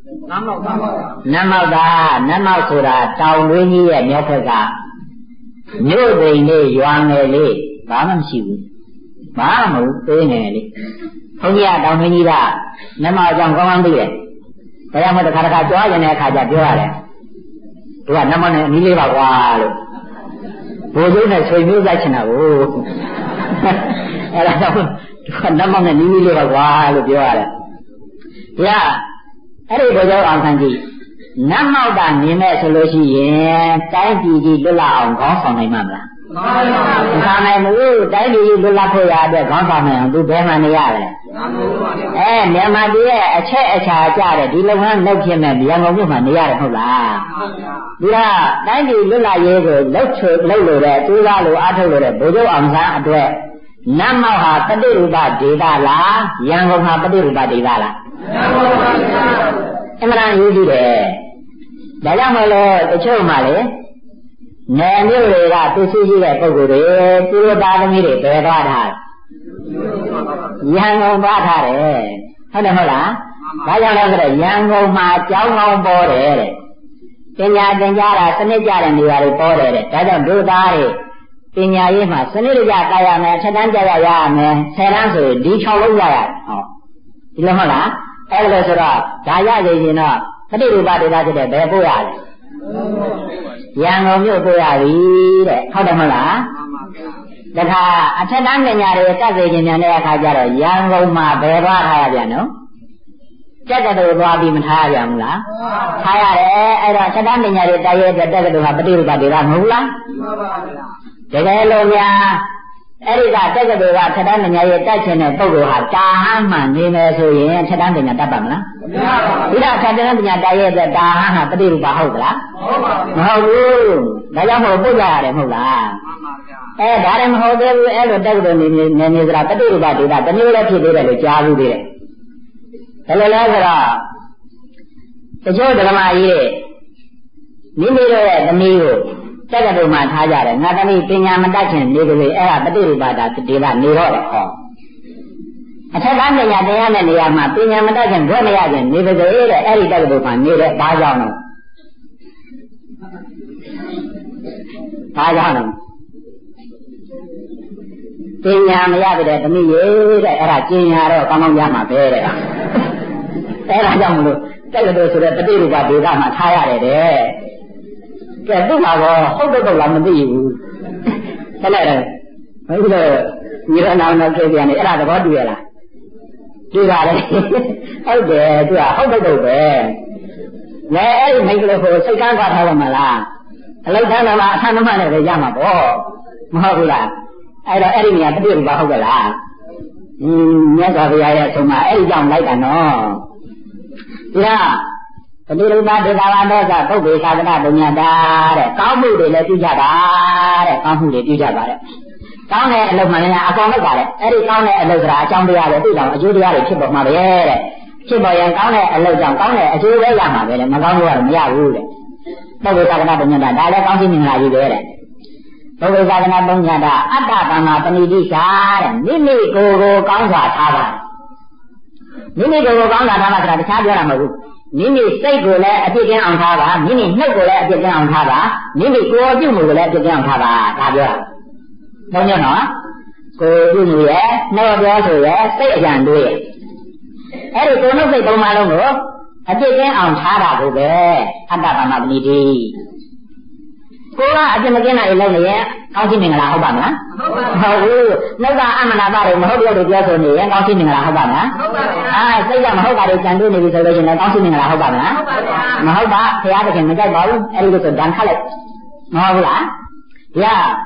[SPEAKER 2] နတ်မောက်သား
[SPEAKER 1] နတ်မောက်သားနတ်မောက်ဆိုတာတောင်တွင်းကြီးရဲ့မြောက်ဘက်ကမြို့သိမ်လေးရွာငယ်လေးဘာမှမရှိဘူးဘာမှမဟုတ်သေးငယ်လေးဘုန်းကြီးကတောင်တွင်းကြီးကနတ်မောက်အကြောင်းကောင်းကောင်းသိတယ်ဒါကြောင့်မို့တစ်ခါတစ်ခါကြွားကျင်တဲ့အခါကျပြောရတယ်သူကနတ်မောက်နဲ့အနည်းလေးပါကွာလို့ဘိုလ်ချုပ်နဲ့ဆွေမျိုးလိုက်ချင်တာကိုအဲ့ဒါတော့သူကနတ်မောက်နဲ့နီးနီးလေးပါကွာလို့ပြောရတယ်ဒီကအဲ့ဒီဘုရားအောင်ဆန်းကြီးနတ်မောက်တာမြင်မဲ့ဆိုလို့ရှိရင်တိုင်းပြည်ကြီးလွတ်လပ်အောင်ခေါင်းဆောင်နိုင်မှာမလားမဆောင်နိုင်ဘူးတိုင်းပြည်ကြီးလွတ်လပ်ဖို့ရတဲ့ခေါင်းဆောင်နိုင်အောင်သူဘယ်မှာနေရလဲအဲမြန်မာပြည်ရဲ့အချက်အချာကြတဲ့ဒီလုပ်ငန်းလုပ်ဖြစ်မဲ့ရန်ကုန်မြို့မှာနေရတယ်ဟုတ်လားဒီကတိုင်းပြည်လွတ်လပ်ရေးကိုလှုပ်ချွေလှုပ်လို့တဲ့သူသားလိုအားထုတ်လို့တဲ့ဘုရားအောင်ဆန်းအတွက်နတ်မောက်ဟာပฏิရူပဒေသလားရန်ကုန်ဟာပฏิရူပဒေသလားအမှန်တန်ရေးကြည့်တယ်ဒါကြောင့်မလို့တချို့မှလေနယ်မြို့တွေကသူရှိရှိတဲ့ပုဂ္ဂိုလ်တွေသူတို့သားသမီးတွေပယ်သွားတာရန်ကုန်သွားထားတယ်ဟုတ်တယ်မဟုတ်လားဒါကြောင့်လည်းဆိုတော့ရန်ကုန်မှာကျောင်းကောင်းပေါ်တယ်တဲ့ပညာသင်ကြားတာစနစ်ကျတဲ့နေရာတွေပေါ်တယ်တဲ့ဒါကြောင့်ဒုသားတွေပညာရေးမှာစနစ်တကျတာရမယ်ချက်တန်းကြရရမယ်ဆယ်တန်းဆိုရင်ဒီ၆လုံးရရတယ်ဟောဒီလိုမဟုတ်လားအဲ့ဒါဆိုတော့ဒါရရရင်တော့ပฏิရူပဒေသဖြစ်တဲ့ဘယ်ပို့ရလဲရန်ကုန်မြို့ပို့ရပြီတဲ့ဟုတ်တယ်မဟုတ်လားတခါအထက်တန်းပညာတွေတက်စေခြင်းများတဲ့အခါကျတော့ရန်ကုန်မှာဘယ်သွားထားရပြန်နော်တက္ကသိုလ်သွားပြီးမထားရပြန်ဘူးလားထားရတယ်အဲ့တော့အထက်တန်းပညာတွေတက်ရတဲ့တက္ကသိုလ်ကပฏิရူပဒေသမဟုတ်လားတကယ်လို့များအဲ့ဒီကတက္ကသိုလ်ကထက်တန်းပညာရေးတက်ချင်တဲ့ပုဂ္ဂိုလ်ဟာတာဟန်းမှနေမယ်ဆိုရင်ထက်တန်းပညာတတ်ပါမလားမရပါဘူးဒီကထက်တန်းပညာတက်ရတဲ့တာဟန်းဟာပฏิရူပဟုတ်သလားမဟုတ်ဘူးဒါကြောင့်မို့ပို့ကြရတယ်မဟုတ်လားအဲဒါလည်းမဟုတ်သေးဘူးအဲ့လိုတက္ကသိုလ်နေနေနေဆိုတာပฏิရူပဒေသတစ်မျိုးလည်းဖြစ်သေးတယ်လို့ကြားဘူးသေးတယ်ဒါလည်းလဲဆိုတော့တချို့ဓမ္မကြီးတွေမိမိတို့ရဲ့သမီးကိုတက္ကသိုလ်မှာထားကြတယ်ငါသမီးပညာမတတ်ချင်နေကြလေအဲ့ဒါပฏิရူပတာဒေသနေတော့တယ်ဟောအထက်ကပညာတရားတဲ့နေရာမှာပညာမတတ်ချင်ဘယ်မရချင်နေပါစေတဲ့အဲ့ဒီတက္ကသိုလ်မှာနေတဲ့ဘာကြောင့်လဲဘာကြောင့်လဲပညာမရတဲ့သမီးရေတဲ့အဲ့ဒါကျင်ရတော့ကောင်းကောင်းရမှာပဲတဲ့အဲ့ဒါကြောင့်မလို့တက္ကသိုလ်ဆိုတဲ့ပฏิရူပဒေသမှာထားရတယ်တဲ့ကဲသူ့မှာတော့ဟုတ်တော့တော့လားမသိဘူးခက်လိုက်တယ်ဘယ်လိုလဲညီရနာနာကြည့်ပြန်နေအဲ့ဒါသဘောတူရလားတူပါတယ်ဟုတ်တယ်သူကဟုတ်တော့တော့ပဲလဲအဲ့ဒီမိန်းကလေးကိုစိတ်ကန်းသွားထားပါမလားအလောက်တန်းတော့အထမ်းသမားနဲ့ပဲရမှာပေါ့မဟုတ်ဘူးလားအဲ့တော့အဲ့ဒီနေရာပฏิရူပဟုတ်ကလားဟင်းမြတ်စွာဘုရားရဲ့အဆုံးမှာအဲ့ဒီကြောင့်လိုက်တာနော်ဒီကပฏิရူပဒေသဝါတော့ကပုဂ္ဂိုလ်သာသနာပညာတာတဲ့ကောင်းမှုတွေလည်းပြုကြတာတဲ့ကောင်းမှုတွေပြုကြပါတဲ့ကောင်းတဲ့အလုပ်မှလည်းအကောင်လုပ်ပါတဲ့အဲ့ဒီကောင်းတဲ့အလုပ်ကအကြောင်းတရားတွေသိတော့အကျိုးတရားတွေဖြစ်ပေါ်မှာပဲတဲ့ဖြစ်ပေါ်ရင်ကောင်းတဲ့အလုပ်ကြောင့်ကောင်းတဲ့အကျိုးပဲရမှာပဲတဲ့မကောင်းလို့ကတော့မရဘူးတဲ့ပုဂ္ဂိုလ်သာသနာပညာတာဒါလည်းကောင်းခြင်းမင်္ဂလာကြီးပဲတဲ့ပုဂ္ဂိုလ်သာသနာပညာတာအတ္တတမ္မာပဏိတိစာတဲ့မိမိကိုယ်ကိုကောင်းစွာထားပါမိမိကိုယ်ကိုကောင်းစွာထားပါဆိုတာတခြားပြောတာမဟုတ်ဘူးမိမိစိတ်ကိုလည်းအပြစ်ကင်းအောင်ထားပါမိမိနှုတ်ကိုလည်းအပြစ်ကင်းအောင်ထားပါမိမိကိုယ်ပြုမှုကိုလည်းအပြစ်ကင်းအောင်ထားပါဒါပြောတာသုံးညနော်ကိုယ်ပြုမှုရဲ့နှုတ်ပြောဆိုရဲ့စိတ်အကြံတွေးရဲ့အဲ့ဒီကိုယ်နှုတ်စိတ်သုံးပါလုံးကိုအပြစ်ကင်းအောင်ထားတာကိုပဲအတ္တပါမပဏိတိကိုယ်ကအပြစ်မကင်းတာတွေလုပ်နေရင်ကောင်းခြင်းမင်္ဂလာဟုတ်ပါမလားဟုတ်ဘူးနှုတ်ကအမနာပါတွေမဟုတ်ပြောလို့ပြောဆိုနေရင်ကောင်းခြင်းမင်္ဂလာဟုတ်ပါမလားဟုတ်ပါဗျာအာစိတ်ကမဟုတ်တာတွေကြံတွေးနေပြီဆိုလို့ရှိရင်ကောင်းခြင်းမင်္ဂလာဟုတ်ပါမလားဟုတ်ပါဗျာမဟုတ်ပါဘုရားသခင်မကြိုက်ပါဘူးအဲ့ဒီလိုဆိုဒဏ်ခတ်လိုက်မဟုတ်ဘူးလားဒီက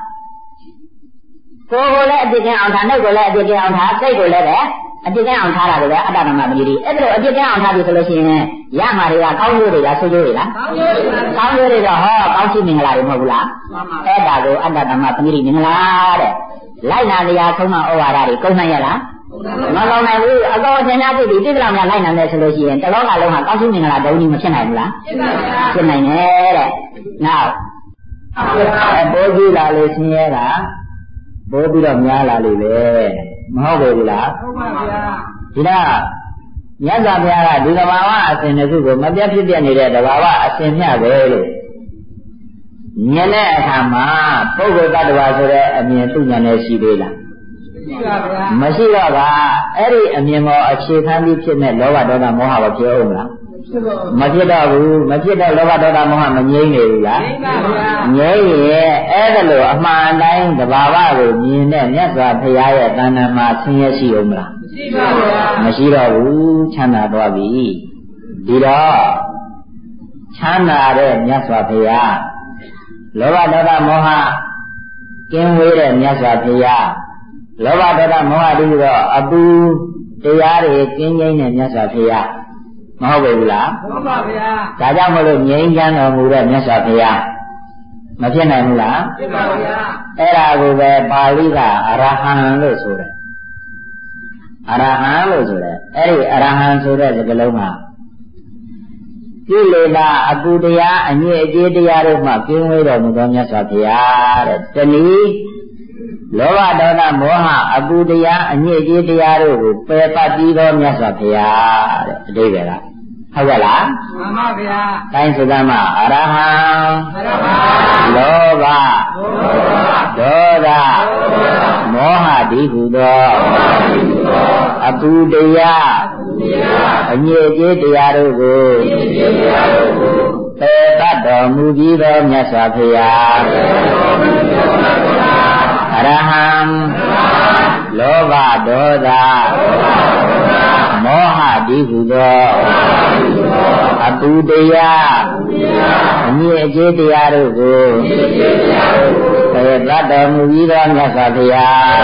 [SPEAKER 1] ကိုယ်ကိုလည်းအပြစ်ကင်းအောင်ထားနှုတ်ကိုလည်းအပြစ်ကင်းအောင်ထားစိတ်ကိုလည်းပဲအပြစ်ကင်းအောင်ထားတာလည်းအတ္တဓမ္မပဏိတိအဲ့ဒါလိုအပြစ်ကင်းအောင်ထားပြီဆိုလို့ရှိရင်ရမှာတွေကကောင်းကျိုးတွေလားဆိုးကျိုးတွေလားကောင်းကျိုးတွေကောင်းကျိုးတွေတော့ဟောကောင်းချီးမင်္ဂလာတွေမဟုတ်ဘူးလားအဲ့ဒါကိုအတ္တဓမ္မပဏိတိမင်္ဂလာတဲ့လိုက်နာတရားဆုံးမဩဝါဒတွေကုန်နိုင်ရလားမကောင်းနိုင်ဘူးအကောအထင်များသိပြီတိကျလောက်များလိုက်နိုင်တယ်ဆိုလို့ရှိရင်တလောကလုံးဟာကောင်းချီးမင်္ဂလာဒုံကြီးမဖြစ်နိုင်ဘူးလားဖြစ်ပါဗျာဖြစ်နိုင်တယ်တဲ့နောက်ဘိုးကြီးလာလို့ဆင်းရဲတာဘိုးပြီးတော့များလာလို့လေမဟုတ်ဘူးလားဟုတ်ပါဗျာဒီတော့မြတ်စွာဘုရားကဒီသဘာဝအစဉ်တစ်ခုကိုမပြတ်ဖြစ်ပြနေတဲ့သဘာဝအစဉ်မျှပဲလို့မြင်တဲ့အခါမှာပုဂ္ဂိုလ်တ attva ဆိုတဲ့အမြင်သူ့ဉာဏ်နဲ့ရှိသေးလားမရှိပါဗျာမရှိတော့ကအဲ့ဒီအမြင်ပေါ်အခြေခံပြီးဖြစ်မဲ့လောဘဒေါသမောဟကိုဖြစ်အောင်လားမဖြစ်တော့ဘူးမဖြစ်တော့လောဘဒေါသမောဟမငြိမ့်နေဘူးလားငြိမ့်ပါဗျာငြိမ့်ရဲ့အဲ့ဒါလို့အမှန်တိုင်းသဘာဝကိုမြင်တဲ့မြတ်စွာဘုရားရဲ့တဏ္ဍာမှာဆင်းရဲရှိအောင်မလားမရှိပါဗျာမရှိတော့ဘူးချမ်းသာသွားပြီဒီတော့ချမ်းသာတဲ့မြတ်စွာဘုရားလောဘဒေါသမောဟကင်းဝေးတဲ့မြတ်စွာဘုရားလောဘဒေါသမောဟတို့တော့အပူတရားတွေကင်းငြိမ်းတဲ့မြတ်စွာဘုရားမဟုတ်ဘူးလားဟုတ်ပါဗျာဒါကြောင့်မလို့ငြိမ်းချမ်းတော်မူတဲ့မြတ်စွာဘုရားမဖြစ်နိုင်ဘူးလားဖြစ်ပါဗျာအဲ့ဒါကိုပဲပါဠိကအရဟံလို့ဆိုတယ်အရဟံလို့ဆိုတယ်အဲ့ဒီအရဟံဆိုတဲ့စကားလုံးမှာကိလေသာအပူတရားအညစ်အကြေးတရားတို့မှကင်းဝေးတော်မူသောမြတ်စွာဘုရားတဲ့တနည်းလောဘဒေါသမောဟအပူတရားအညစ်အကြေးတရားတို့ကိုပယ်ပတ်ပြီးသောမြတ်စွာဘုရားတဲ့အဓိပ္ပာယ်ကဟုတ်ကဲ့လားမှန်ပါဗျာတိုင်းစကားမှာအရဟံအရဟံလောဘဒေါသမောဟတိဟုသောအပူတရားအညစ်အကြေးတရားတို့ကိုပယ်တတ်တော်မူပြီးသောမြတ်စွာဘုရားအရဟံလောဘဒေါသမောဟတိဟုသောအပူတရားအညစ်အကြေးတရားတို့ကိုပယ်တတ်တော်မူပြီးသောမြတ်စွာဘုရား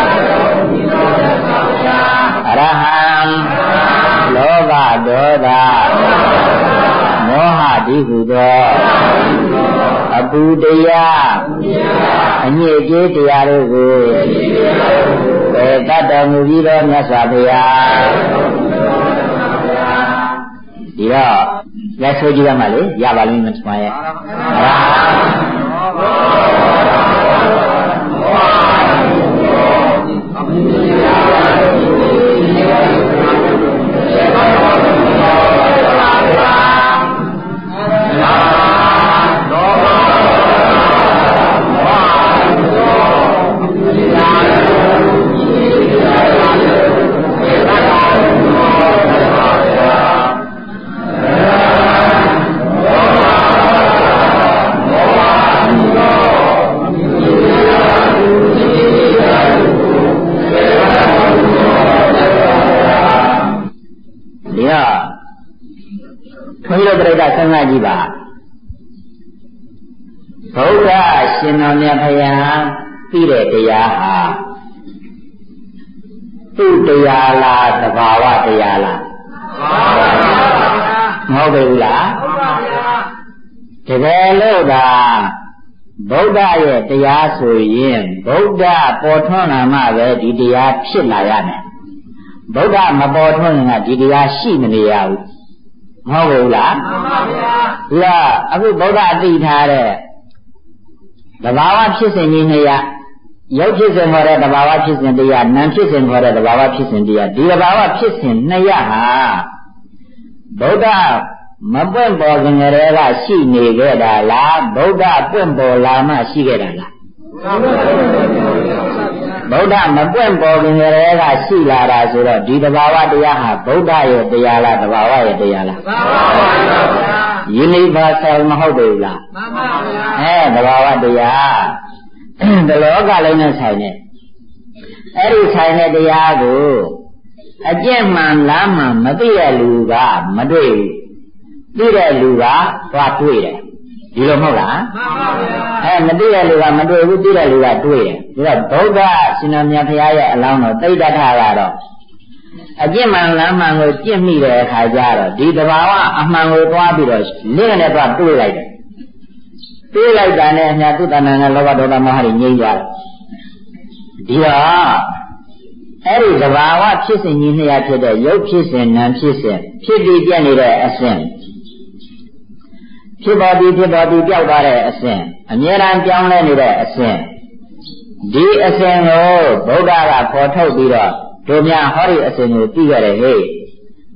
[SPEAKER 1] အရဟံလောဘဒေါသမောဟတိဟုသောအပူတရားအညစ်အကြေးတရားတို့ကိုပယ်တတ်တော်မူပြီးသောမြတ်စွာဘုရားဒီတော့လက်ဆိုကြည့်ရမှာလေရပါလိမ့်မယ်ဒီမှာရဲ့စဉ်းစားကြည့်ပါဗုဒ္ဓရှင်တော်မြတ်ဘုရားသိတဲ့တရားဟာသူ့တရားလားသဘာဝတရားလားမဟုတ်ဘူးလားဟုတ်ပါဗျာတကယ်လို့သာဗုဒ္ဓရဲ့တရားဆိုရင်ဗုဒ္ဓပေါ်ထွန်းလာမှပဲဒီတရားဖြစ်လာရမယ်ဗုဒ္ဓမပေါ်ထွန်းရင်ကဒီတရားရှိမနေရဘူးမဟုတ်ဘူးလားမှန်ပါဗျာဒီကအခုဗုဒ္ဓသိထားတဲ့သဘာဝဖြစ်စဉ်ကြီးနှစ်ရပ်ရုပ်ဖြစ်စဉ်ခေါ်တဲ့သဘာဝဖြစ်စဉ်တရားနာမ်ဖြစ်စဉ်ခေါ်တဲ့သဘာဝဖြစ်စဉ်တရားဒီသဘာဝဖြစ်စဉ်နှစ်ရပ်ဟာဗုဒ္ဓမပွင့်ပေါ်ခင်ကတည်းကရှိနေခဲ့တာလားဗုဒ္ဓပွင့်ပေါ်လာမှရှိခဲ့တာလားဗုဒ္ဓမပွင့်ပေါ်ခင်ကတည်းကရှိလာတာဆိုတော့ဒီသဘာဝတရားဟာဗုဒ္ဓရဲ့တရားလားသဘာဝရဲ့တရားလားသဘာဝပါဗျာ universal မဟုတ်ဘူးလားမှန်ပါဗျာအဲသဘာဝတရားဒီလောကလုံးနဲ့ဆိုင်နေအဲ့ဒီဆိုင်တဲ့တရားကိုအကျင့်မှန်လားမှန်မသိတဲ့လူကမတွေ့ဘူးသိတဲ့လူကသွားတွေ့တယ်ဒီလိုမဟုတ်လားမှန်ပါဗျာအဲမသိတဲ့လူကမတွေ့ဘူးသိတဲ့လူကတွေ့တယ်ဒါတော့ဗုဒ္ဓရှင်တော်မြတ်ဘုရားရဲ့အလောင်းတော်သိတ္တထကတော့အကျင့်မှန်လားမှန်ကိုကျင့်မိတဲ့အခါကျတော့ဒီတဘာဝအမှန်ကိုသွားပြီးတော့လင်းနဲ့သွားတွေးလိုက်တယ်တွေးလိုက်တာနဲ့အများသူတဏ္ဍာနဲ့လောဘဒေါသမောဟတွေငြိမ်းသွားတယ်ဒီတော့အဲ့ဒီတဘာဝဖြစ်စဉ်ကြီးနှစ်ရပ်ဖြစ်တဲ့ရုပ်ဖြစ်စဉ်နာမ်ဖြစ်စဉ်ဖြစ်ပြီးပြည့်နေတဲ့အစဉ်ဖြစ်ပေါ်ပြီးဖြစ်ပေါ်ပြီးပြောက်သွားတဲ့အစဉ်အမြဲတမ်းပြောင်းလဲနေတဲ့အစဉ်ဒီအစဉ်ကိုဗုဒ္ဓကပေါ်ထုတ်ပြီးတော့တို့များဟောဒီအစဉ်ကိုသိကြတယ်ဟေ့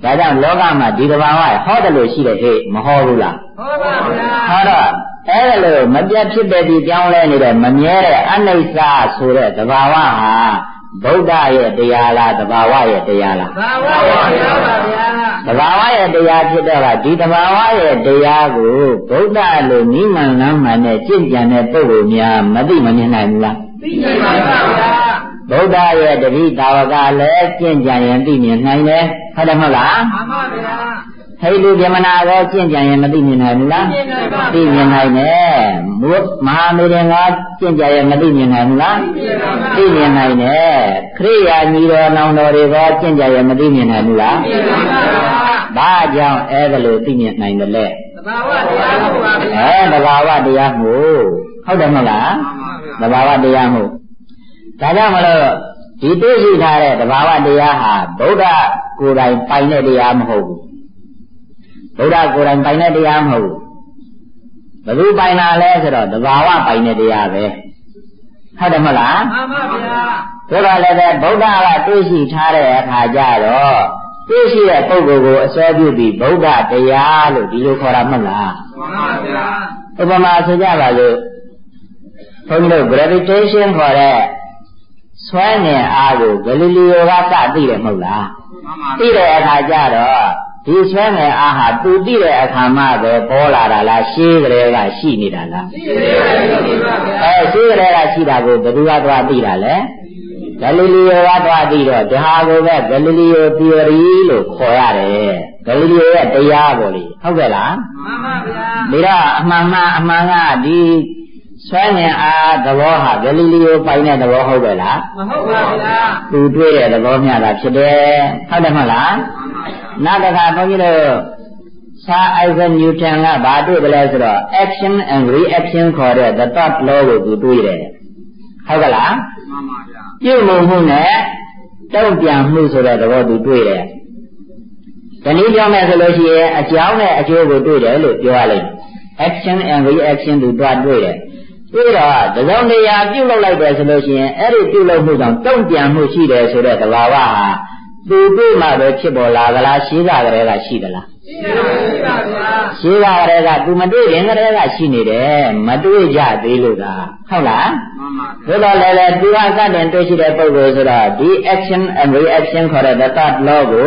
[SPEAKER 1] ဒါကြောင့်လောကမှာဒီတဘာဝဟောတယ်လို့ရှိတယ်ဟဲ့မဟောဘူးလားဟောပါဗျာဟောတော့အဲ့ဒါလို့မပြတ်ဖြစ်တဲ့ဒီကြောင်းလဲနေတဲ့မမြဲတဲ့အနိစ္စဆိုတဲ့တဘာဝဟာဗုဒ္ဓရဲ့တရားလားတဘာဝရဲ့တရားလားတဘာဝရဲ့တရားပါဗျာတဘာဝရဲ့တရားဖြစ်တော့ဒီတဘာဝရဲ့တရားကိုဗုဒ္ဓလိုနိမန်လမ်းမှန်နဲ့ကျင့်ကြံတဲ့ပုဂ္ဂိုလ်များမသိမမြင်နိုင်ဘူးလားသိနိုင်ပါဗျာဗုဒ္ဓရဲ့တတိတာဝကလည်းကျင့်ကြံရင်သိမြင်နိုင်တယ်ဟုတ်တယ်မဟုတ်လားမှန်ပါဗျာဟိလူပြမနာကိုကျင့်ကြံရင်မသိမြင်နိုင်ဘူးလားသိမြင်နိုင်တယ်မဟာမေရင်ကကျင့်ကြံရင်မသိမြင်နိုင်ဘူးလားသိမြင်နိုင်တယ်ခရိယာညီတော်နောင်တော်တွေကကျင့်ကြံရင်မသိမြင်နိုင်ဘူးလားသိမြင်ပါဘူးဘာကြောင့်အဲ့ဒါလို့သိမြင်နိုင်တယ်လဲသဘာဝတရားဟုတ်ပါဗျာအဲသဘာဝတရားမို့ဟုတ်တယ်မဟုတ်လားသဘာဝတရားမို့ဒါကြောင့်မလို့ဒီသိရှိထားတဲ့သဘာဝတရားဟာဗုဒ္ဓကိုယ်တိုင်ပိုင်တဲ့တရားမဟုတ်ဘူးဗုဒ္ဓကိုယ်တိုင်ပိုင်တဲ့တရားမဟုတ်ဘူးဘယ်သူပိုင်တာလဲဆိုတော့သဘာဝပိုင်တဲ့တရားပဲဟုတ်တယ်မဟုတ်လားမှန်ပါဗျာဆိုတော့လည်းပဲဗုဒ္ဓကသိရှိထားတဲ့အခါကျတော့သိရှိတဲ့ပုဂ္ဂိုလ်ကိုအစွဲပြုပြီးဗုဒ္ဓတရားလို့ဒီလိုခေါ်တာမဟုတ်လားမှန်ပါဗျာဥပမာဆိုကြပါလို့ဘုန်းကြီးတို့ gravitation ခေါ်တဲ့ဆွဲငင်အားကိုဂလီလီယိုကစသိတယ်မဟုတ်လားသိတဲ့အခါကျတော့ဒီဆွဲငင်အားဟာသူသိတဲ့အခါမှပဲပေါ်လာတာလားရှင်းကြတဲ့ကရှိနေတာလားရှိပါဗျာအဲရှင်းကြတဲ့ကရှိတာကိုဘယ်သူကသွားသိတာလဲဂလီလီယိုကသွားသိတော့ဒါဟာကိုပဲဂလီလီယို theory လို့ခေါ်ရတယ်ဂလီလီယိုရဲ့တရားပေါ့လေဟုတ်ကဲ့လားမှန်ပါဗျာဒါတော့အမှန်မှအမှန်ကဒီဆွဲငင်အားသဘောဟာဂလီလီယိုပိုင်တဲ့သဘောဟုတ်ပဲလားမဟုတ်ပါဘူးလားသူတွေ့တဲ့သဘောမျှတာဖြစ်တယ်ဟုတ်တယ်မဟုတ်လားနောက်တစ်ခါဘုန်းကြီးတို့ဆာအိုက်ဇန်နျူတန်ကဘာတွေ့ကြလဲဆိုတော့ action and reaction ခေါ်တဲ့ the thought law ကိုသူတွေ့တယ်ဟုတ်ကလားမှန်ပါဗျာပြုမှုမှုနဲ့တုံ့ပြန်မှုဆိုတဲ့သဘောသူတွေ့တယ်ဒီနည်းပြောမယ်ဆိုလို့ရှိရင်အကြောင်းနဲ့အကျိုးကိုတွေ့တယ်လို့ပြောရလိမ့်မယ် action and reaction သူတွေ့တွေ့တယ်ပြီးတော့တစုံတရာပြုတ်လောက်လိုက်တယ်ဆိုလို့ရှိရင်အဲ့ဒီပြုတ်လောက်မှုကြောင့်တုံ့ပြန်မှုရှိတယ်ဆိုတဲ့သဘာဝဟာသူတွေ့မှပဲဖြစ်ပေါ်လာသလားရှိတာကလေးကရှိသလားရှိပါဗျာရှိတာကလေးကသူမတွေ့ရင်ကလေးကရှိနေတယ်မတွေ့ကြသေးလို့သာဟုတ်လားမှန်ပါဗျာဒါတော့လည်းလေသူကစတင်တွေ့ရှိတဲ့ပုဂ္ဂိုလ်ဆိုတော့ဒီ action and reaction ခေါ်တဲ့ the thought law ကို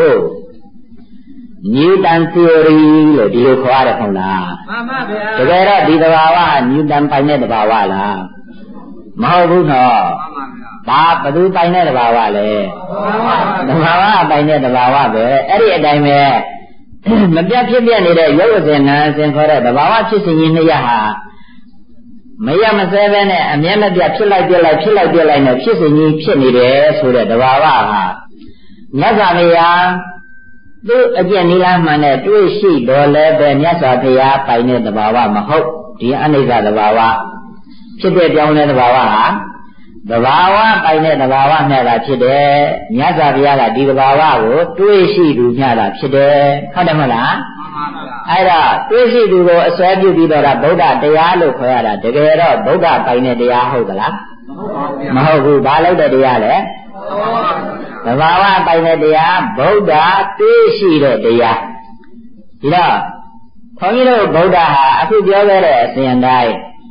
[SPEAKER 1] Newton theory လို့ဒီလိုခေါ်ရတယ်ဟုတ်လားမှန်ပါဗျာတကယ်တော့ဒီသဘာဝက Newton ပိုင်တဲ့သဘာဝလားမဟုတ်ဘူးနော်မှန်ပါဗျာဘာဘယ်သူပိုင်တဲ့သဘာဝလဲသဘာဝပိုင်တဲ့သဘာဝပဲအဲ့ဒီအတိုင်းပဲမပြတ်ဖြစ်ပြနေတဲ့ရုပ်အစဉ်နာအစဉ်ခေါ်တဲ့သဘာဝဖြစ်စဉ်ကြီးနှစ်ရပ်ဟာမရမစဲပဲနဲ့အမြဲမပြတ်ဖြစ်လိုက်ပြက်လိုက်ဖြစ်လိုက်ပြက်လိုက်နဲ့ဖြစ်စဉ်ကြီးဖြစ်နေတယ်ဆိုတဲ့သဘာဝဟာမြတ်စွာဘုရားသူအကျင့်နိလမှန်နဲ့တွေ့ရှိတော်လဲပဲမြတ်စွာဘုရားပိုင်တဲ့သဘာဝမဟုတ်ဒီအနိစ္စသဘာဝဖြစ်တဲ့ပြောင်းလဲသဘာဝဟာသဘာဝပိုင်တဲ့သဘာဝမျှတာဖြစ်တယ်မြတ်စွာဘုရားကဒီသဘာဝကိုတွေ့ရှိသူမျှတာဖြစ်တယ်ဟုတ်တယ်မဟုတ်လားမှန်ပါဗျာအဲ့တော့တွေ့ရှိသူကိုအစွဲပြုပြီးတော့ဗုဒ္ဓတရားလို့ခေါ်ရတာတကယ်တော့ဗုဒ္ဓပိုင်တဲ့တရားဟုတ်သလားမဟုတ်ဘူးဘာလို့တဲ့တရားလဲသဘာဝပိုင်တဲ့တရားဗုဒ္ဓတွေ့ရှိတဲ့တရားဒီတော့ခွန်ကြီးတို့ဗုဒ္ဓဟာအခုပြောခဲ့တဲ့အစဉ်တိုင်း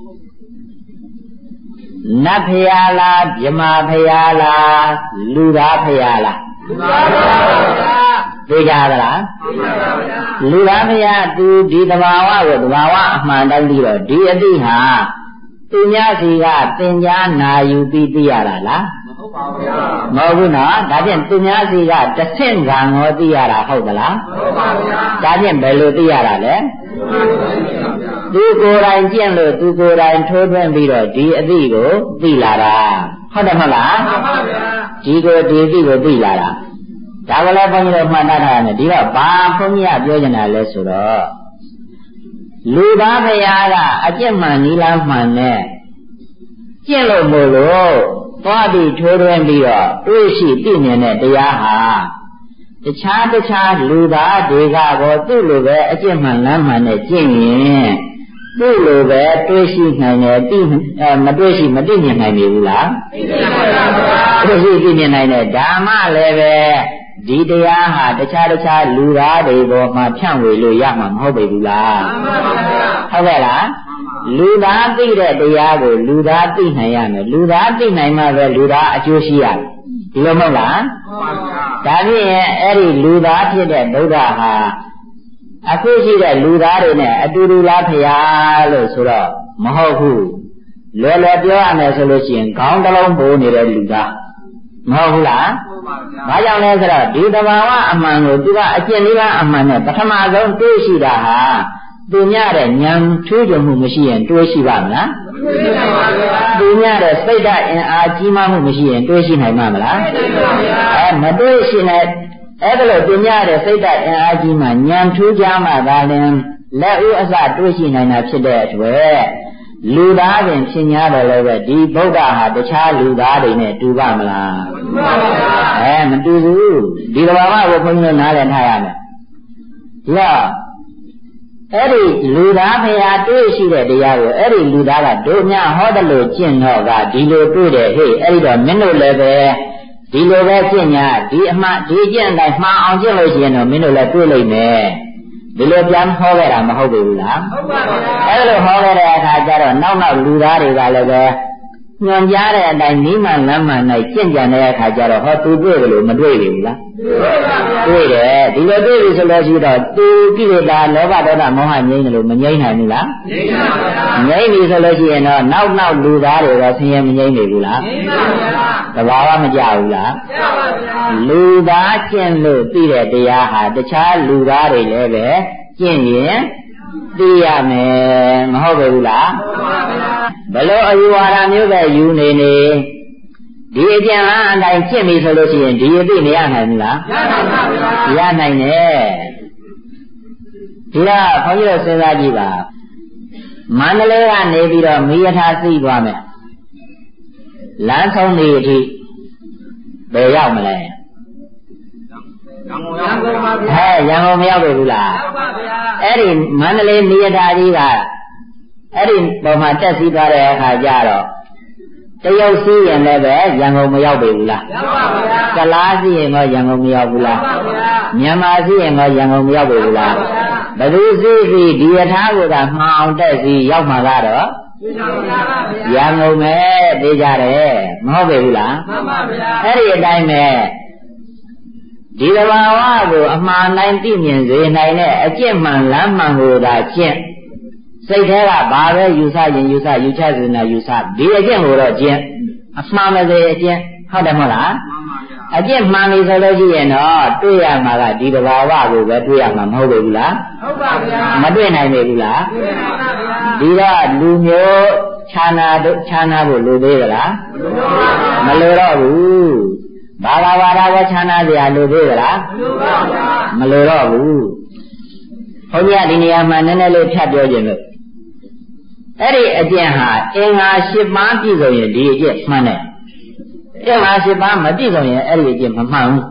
[SPEAKER 1] နတ်ဖရာလားမြမဖရာလားလူသားဖရာလားလူသားဖရာပါသိကြသလားသိပါပါဗျာလူသားဖရာသူဒီသဘာဝကိုသဘာဝအမှန်တိုင်းပြီးတော့ဒီအသိဟာသူများစီကသင်ကြားနာယူပြီးသိရတာလားမဟုတ်ပါဘူးဗျာမဟုတ်ဘူးနော်ဒါဖြင့်သူများစီကတစ်ဆင့်ကံဟောသိရတာဟုတ်သလားမဟုတ်ပါဘူးဗျာဒါဖြင့်ဘယ်လိုသိရတာလဲသူကိုယ်တိုင်ကျင့်လို့သူကိုယ်တိုင်ထိုးထွင်းပြီးတော့ဒီအသိကိုသိလာတာဟုတ်တယ်မဟုတ်လားမှန်ပါဗျာဒီကိုဒီအသိကိုသိလာတာဒါကလည်းဘုန်းကြီးတို့မှတ်သားထားရတယ်ဒီတော့ဘာဘုန်းကြီးကပြောချင်တာလဲဆိုတော့လူသားဖရာကအကျင့်မှန်နီးလားမှန်နဲ့ကျင့်လို့မို့လို့သွားပြီးထိုးထွင်းပြီးတော့တွေ့ရှိသိမြင်တဲ့တရားဟာတခြားတခြားလူသားတွေကကောသူ့လိုပဲအကျင့်မှန်လမ်းမှန်နဲ့ကျင့်ရင်သူ့လိုပဲတွေ့ရှိနိုင်တယ်သိမတွေ့ရှိမသိမြင်နိုင်ဘူးလားသိမြင်ပါပါဘုရားတွေ့ရှိသိမြင်နိုင်တဲ့ဓမ္မလည်းပဲဒီတရားဟာတခြားတခြားလူသားတွေပေါ်မှာဖြန့်ဝေလို့ရမှာမဟုတ်ပေဘူးလားဟုတ်ကဲ့လားလူသားသိတဲ့တရားကိုလူသားသိနိုင်ရမယ်လူသားသိနိုင်မှပဲလူသားအကျိုးရှိရတယ်ဒီလိုမဟုတ်လားဒါဖြင့်အဲ့ဒီလူသားဖြစ်တဲ့ဗုဒ္ဓဟာအခုရှိတဲ့လူသားတွေနဲ့အတူတူလားဖရာလို့ဆိုတော့မဟုတ်ဘူးလွယ်လွယ်ပြောရမယ်ဆိုလို့ရှိရင်ခေါင်းတစ်လုံးပိုးနေတဲ့လူသားမဟုတ်ဘူးလားဘာကြောင့်လဲဆိုတော့ဒီတဘာဝအမှန်ကိုသူကအကျင့်လေးပါအမှန်နဲ့ပထမဆုံးတွေးရှိတာဟာသူညတဲ့ဉာဏ်ထူးချွန်မှုမရှိရင်တွေးရှိပါမလားတွေးနိုင်ပါဗျာသူညတဲ့စိတ်ဓာတ်အင်အားကြီးမားမှုမရှိရင်တွေးရှိနိုင်မှာမလားတွေးနိုင်ပါဗျာအဲမတွေးရှိနဲ့အဲ့ဒါလို့သူညတဲ့စိတ်ဓာတ်အင်အားကြီးမှဉာဏ်ထူးကြမှသာလျှင်လက်ဦးအစတွေးရှိနိုင်တာဖြစ်တဲ့အတွက်လူသားပင်ဖြစ်냐တယ်လည်းပဲဒီဗုဒ္ဓဟာတခြားလူသားတွေနဲ့တူပါမလားမတူပါဘူးအဲမတူဘူးဒီသဘာဝကိုဘုန်းကြီးတို့နားလည်ထားရမယ်ဒီကအဲ့ဒီလူသားဖရာတွေ့ရှိတဲ့တရားကိုအဲ့ဒီလူသားကတို့ညဟောတယ်လို့ကျင့်တော့ကဒီလိုတွေ့တယ်ဟေ့အဲ့ဒီတော့မင်းတို့လည်းပဲဒီလိုပဲကျင့်냐ဒီအမှဒီကျင့်တိုင်းမှားအောင်ကျင့်လို့ရှိရင်တော့မင်းတို့လည်းတွေ့လိမ့်မယ်ဒီလိုပြန်ဟောခဲ့တာမဟုတ်ဘူးလားဟုတ်ပါဗျာအဲ့လိုဟောခဲ့တဲ့အခါကျတော့နောက်နောက်လူသားတွေကလည်းပဲညွှန်ကြားတဲ့အတိုင်းနိမန်လမ်းမှန်၌ကျင့်ကြံတဲ့အခါကျတော့ဟောသူတွေ့တယ်လို့မတွေ့ဘူးလားတွေ့ပါဗျာတွေ့တယ်ဒီလိုတွေ့ပြီဆိုလို့ရှိတော့သူကိလေသာလောဘဒေါသမောဟငြိမ်းတယ်လို့မငြိမ်းနိုင်ဘူးလားငြိမ်းပါဗျာငြိမ်းပြီဆိုလို့ရှိရင်တော့နောက်နောက်လူသားတွေတော့ဆင်းရဲမငြိမ်းနေဘူးလားငြိမ်းပါဗျာသဘာဝမကြဘူးလားကြပါဗျာလူသားကျင့်လို့သိတဲ့တရားဟာတခြားလူသားတွေလည်းပဲကျင့်ရင်သိရမယ်မဟုတ်ဘူးလားဟုတ်ပါဗျာဘလို့အယူဝါဒမျိုးပဲယူနေနေဒီအကျင့်လားအတိုင်းကျင့်ပြီဆိုလို့ရှိရင်ဒီအသိမရနိုင်ဘူးလားရနိုင်ပါဗျာရနိုင်တယ်ဒီကဘုန်းကြီးတို့စဉ်းစားကြည့်ပါမန္တလေးကနေပြီးတော့မိယထာသိသွားမယ်လမ်းဆုံးနေအထိဘယ်ရောက်မလဲရန်ကုန်ရောက်ပါဗျာဟဲ့ရန်ကုန်မရောက်ဘူးလားရောက်ပါဗျာအဲ့ဒီမန္တလေးမိယထာကြီးကအဲ့ဒီပေါ်မှာတက်စီးသွားတဲ့အခါကျတော့တရုတ်စီးရင်လည်းပဲရန်ကုန်မရောက်ဘူးလားရောက်ပါဗျာကလားစီးရင်တော့ရန်ကုန်မရောက်ဘူးလားရောက်ပါဗျာမြန်မာစီးရင်တော့ရန်ကုန်မရောက်ဘူးလားဘယ်သူစီးစီးဒီယထာကိုသာမှအောင်တက်စီးရောက်မှာကတော့ရန်ကုန်ပဲသိကြတယ်မဟုတ်ဘူးလားမှန်ပါဗျာအဲ့ဒီအတိုင်းပဲဒီသဘာဝကိုအမှန်တိုင်းသိမြင်စေနိုင်တဲ့အကျင့်မှန်လမ်းမှန်ကိုသာကျင့်စိတ်ထဲကဘာပဲယူဆရင်ယူဆယူချစေနာယူဆဒီအကျင့်ကိုတော့ကျင့်အမှန်မစေအကျင့်ဟုတ်တယ်မဟုတ်လားမှန်ပါဗျာအကျင့်မှန်ပြီဆိုလို့ရှိရင်တော့တွေ့ရမှာကဒီသဘာဝကိုပဲတွေ့ရမှာမဟုတ်ဘူးလားဟုတ်ပါဗျာမတွေ့နိုင်ဘူးလားတွေ့နိုင်ပါဗျာဒီတော့လူမျိုးခြားနာတို့ခြားနာဖို့လိုသေးသလားမလိုတော့ဘူးဘာသာဝါဒပဲခြားနာစရာလိုသေးသလားမလိုတော့ဘူးဘုန်းကြီးကဒီနေရာမှာနည်းနည်းလေးဖြတ်ပြောခြင်းလို့အဲ့ဒီအကျင့်ဟာအင်္ဂါ၈ပါးပြည့်စုံရင်ဒီအကျင့်မှန်တယ်အင်္ဂါ၈ပါးမပြည့်စုံရင်အဲ့ဒီအကျင့်မမှန်ဘူး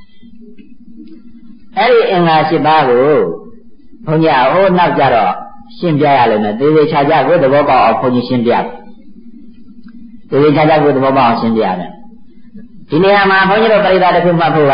[SPEAKER 1] အဲ့ဒီအင်္ဂါ၈ပါးကိုဘုန်းကြီးဟိုနောက်ကြတော့ရှင်းပြရလိမ့်မယ်သေသေးချာချာကိုသဘောပေါက်အောင်ဘုန်းကြီးရှင်းပြတယ်သေသေးချာချာကိုသဘောပေါက်အောင်ရှင်းပြရတယ်ဒီနေရာမှာဘုန်းကြီးတို့ပရိသတ်တစ်ခုမှတ်ဖို့က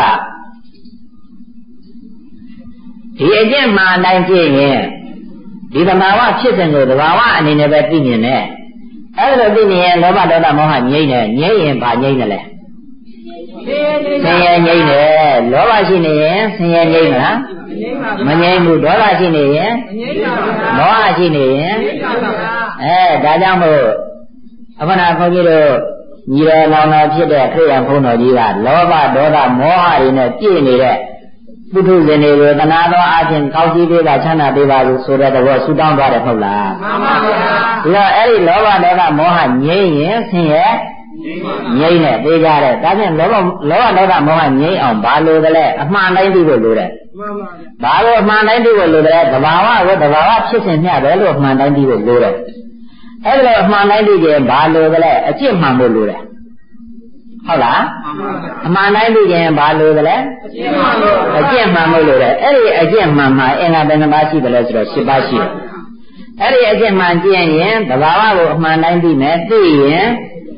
[SPEAKER 1] ဒီအကျင့်မှအတိုင်းကြည့်ရင်ဒီသဘာဝဖြစ်စဉ်ကိုသဘာဝအနေနဲ့ပဲသိမြင်တယ်အဲ့ဒါသိမြင်ရင်လောဘဒေါသမောဟငြိမ့်တယ်ငြိမ့်ရင်ဘာငြိမ့်တယ်လဲဆင်းရဲငြိမ့်တယ်လောဘရှိနေရင်ဆင်းရဲငြိမ့်မလားမငြိမ့်ဘူးဒေါသရှိနေရင်မောဟရှိနေရင်အဲဒါကြောင့်မို့အခုနဘုန်းကြီးတို့ညီတော်လောင်တော်ဖြစ်တဲ့ခရိယံဘုန်းတော်ကြီးကလောဘဒေါသမောဟတွေနဲ့ပြည့်နေတဲ့ပုထုဇဉ်တွေကိုတဏှာသောအချင်းကောက်ကြည့်ပေးပါချမ်းသာပေးပါလို့ဆိုတဲ့သဘောဆူတောင်းသွားတယ်ဟုတ်လားမှန်ပါဗျာဒါအဲ့ဒီလောဘဒေါသမောဟငြိမ့်ရင်ဆင်းရဲငြိမ့်တယ်သိကြတယ်ဒါဖြင့်လောဘလောဘဒေါသမောဟငြိမ့်အောင်ဘာလို့လဲအမှန်တိုင်းသိဖို့လိုတယ်မှန်ပါဗျာဘာလို့အမှန်တိုင်းသိဖို့လိုတယ်သဘာဝကိုသဘာဝဖြစ်စဉ်မျှတယ်လို့အမှန်တိုင်းသိဖို့လိုတယ်အဲ့ဒါလိုအမှန်တိုင်းသိကြဘာလို့လဲအကျင့်မှန်ဖို့လိုတယ်ဟုတ်လားအမှန်တိုင်းသိရင်ဘာလို့လဲအကျင့်မှန်လို့အကျင့်မှန်လို့လေအဲ့ဒီအကျင့်မှန်မှာအင်္ဂါဘယ်နှပါးရှိတယ်လဲဆိုတော့၈ပါးရှိတယ်အဲ့ဒီအကျင့်မှန်ကျင့်ရင်သဘာဝကိုအမှန်တိုင်းသိမယ်သိရင်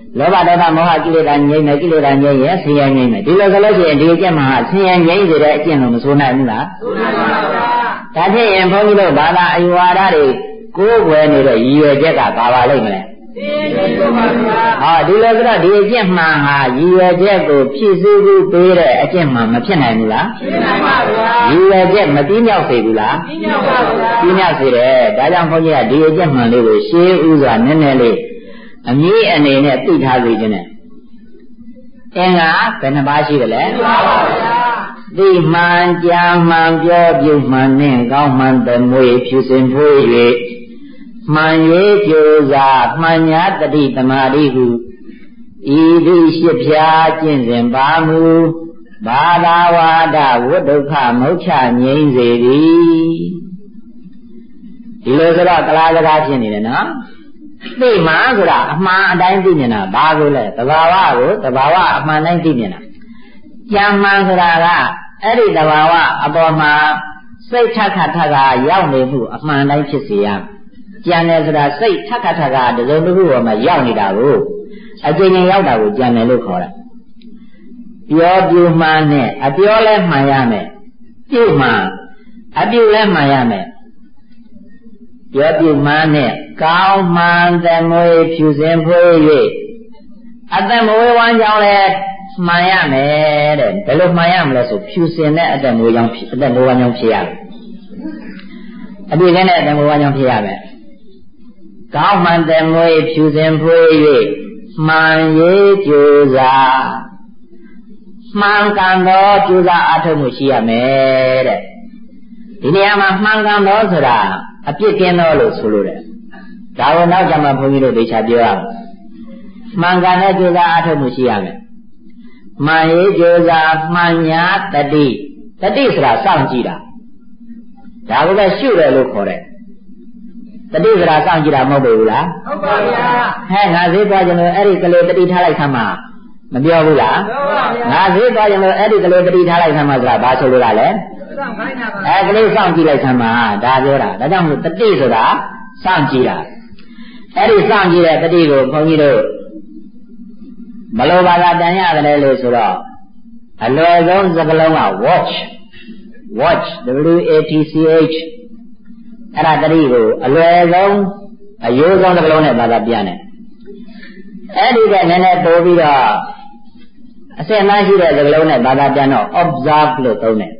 [SPEAKER 1] လောဘဒေါသမောဟကိလေသာငြိမ့်မယ်ကိလေသာငြိမ့်ရင်ဆင်းရဲငြိမ့်မယ်ဒီလိုဆိုလို့ရှိရင်ဒီအကျင့်မှာဆင်းရဲငြိမ့်စေတဲ့အကျင့်လို့မဆိုနိုင်ဘူးလားဆိုနိုင်ပါဘူးဗျာဒါဖြင့်ရင်ဘုန်းကြီးတို့ဘာသာအယူဝါဒတွေကိုယ်ွယ်နေတဲ့ရည်ရွယ်ချက်ကဘာပါလိမ့်မလဲဟောဒီလိုဆိုတော့ဒီအကျင့်မှန်ဟာရည်ရွယ်ချက်ကိုဖြည့်ဆည်းဖို့ပေးတဲ့အကျင့်မှန်မဖြစ်နိုင်ဘူးလားဖြစ်နိုင်ပါဗျာရည်ရွယ်ချက်မပြီးမြောက်စေဘူးလားပြီးမြောက်ပါဗျာပြီးမြောက်စေတယ်ဒါကြောင့်ဘုန်းကြီးကဒီအကျင့်မှန်လေးကိုရှင်းဥစွာနည်းနည်းလေးအမြင့်အနေနဲ့သိထားစေခြင်းနဲ့အင်္ဂါဘယ်နှပါးရှိတယ်လဲမှန်ပါဗျာသိမှန်ကြာမှန်ပြောပြုမှန်နဲ့ကောင်းမှန်သမွေဖြူစင်ဖွေး၍မှန်ရေးကြိုးစားမှန်ညာတတိတမာတိဟုဤသည့်ရှစ်ဖြာကျင့်စဉ်ပါမူဘာသာဝါဒဝိဒုက္ခမုတ်ချငြိမ်းစေသည်ဒီလိုဆိုတော့ကလားစကားဖြစ်နေတယ်နော်သိမှန်ဆိုတာအမှန်အတိုင်းသိမြင်တာဘာကိုလဲသဘာဝကိုသဘာဝအမှန်တိုင်းသိမြင်တာကြံမှန်ဆိုတာကအဲ့ဒီသဘာဝအပေါ်မှာစိတ်ထက်ခါထက်ခါရောက်နေမှုအမှန်တိုင်းဖြစ်စေရကြံတယ်ဆိုတာစိတ်ထက်ခါထက်ခါတစုံတစ်ခုပေါ်မှာရောက်နေတာကိုအကျဉ်းချင်းရောက်တာကိုကြံတယ်လို့ခေါ်တယ်ပြောပြမှန်နဲ့အပြောလဲမှန်ရမယ်ပြုမှန်အပြုလဲမှန်ရမယ်ပြောပြမှန်နဲ့ကောင်းမှန်သမွေဖြူစင်ဖွေး၍အသက်မွေးဝမ်းကြောင်းလဲမှန်ရမယ်တဲ့ဘယ်လိုမှန်ရမလဲဆိုဖြူစင်တဲ့အသက်မွေးကြောင်းအသက်မွေးဝမ်းကြောင်းဖြစ်ရမယ်အပြည့်နဲ့အသက်မွေးဝမ်းကြောင်းဖြစ်ရမယ်ကောင်းမှန်သမွေဖြူစင်ဖွေး၍မှန်ရေးကြိုးစားမှန်ကန်သောကြိုးစားအထောက်မှုရှိရမယ်တဲ့ဒီနေရာမှာမှန်ကန်သောဆိုတာအပြစ်ကင်းသောလို့ဆိုလိုတယ်ဒါကိုနောက်ကြမှာဘုန်းကြီးတို့ဒေချာပြောရမယ်မှန်ကန်တဲ့ကြိုးစားအထောက်မှုရှိရမယ်မှန်ရေးကြိုးစားမှန်ညာတတိတတိဆိုတာစောင့်ကြည့်တာဒါကိုပဲရှုတယ်လို့ခေါ်တယ်တတိဆိုတာစောင့်ကြည့်တာမဟုတ်ဘူးလားဟုတ်ပါဗျာဟဲ့ငါဈေးသွားကြလို့အဲ့ဒီကလေးတတိထားလိုက်သမှာမပြောဘူးလားဟုတ်ပါဗျာငါဈေးသွားကြလို့အဲ့ဒီကလေးတတိထားလိုက်သမှာဆိုတာဘာဆိုလိုတာလဲစောင့်ခိုင်းတာပါအဲ့ကလေးစောင့်ကြည့်လိုက်သမှာဒါပြောတာဒါကြောင့်မို့တတိဆိုတာစောင့်ကြည့်တာအဲ့ဒီစောင့်ကြည့်တဲ့တတိကိုဘုန်းကြီးတို့ဘလို့ဘာသာတန်ရတယ်လို့ဆိုတော့အလွယ်ဆုံးစကားလုံးက watch watch w a t c h အဲ့ဒါတတိကိုအလွယ်ဆုံးအရိုးဆုံးစကားလုံးနဲ့ဘာသာပြန်တယ်အဲ့ဒီကနည်းနည်းတိုးပြီးတော့အစင်သားရှိတဲ့စကားလုံးနဲ့ဘာသာပြန်တော့ observe လို့သုံးတယ်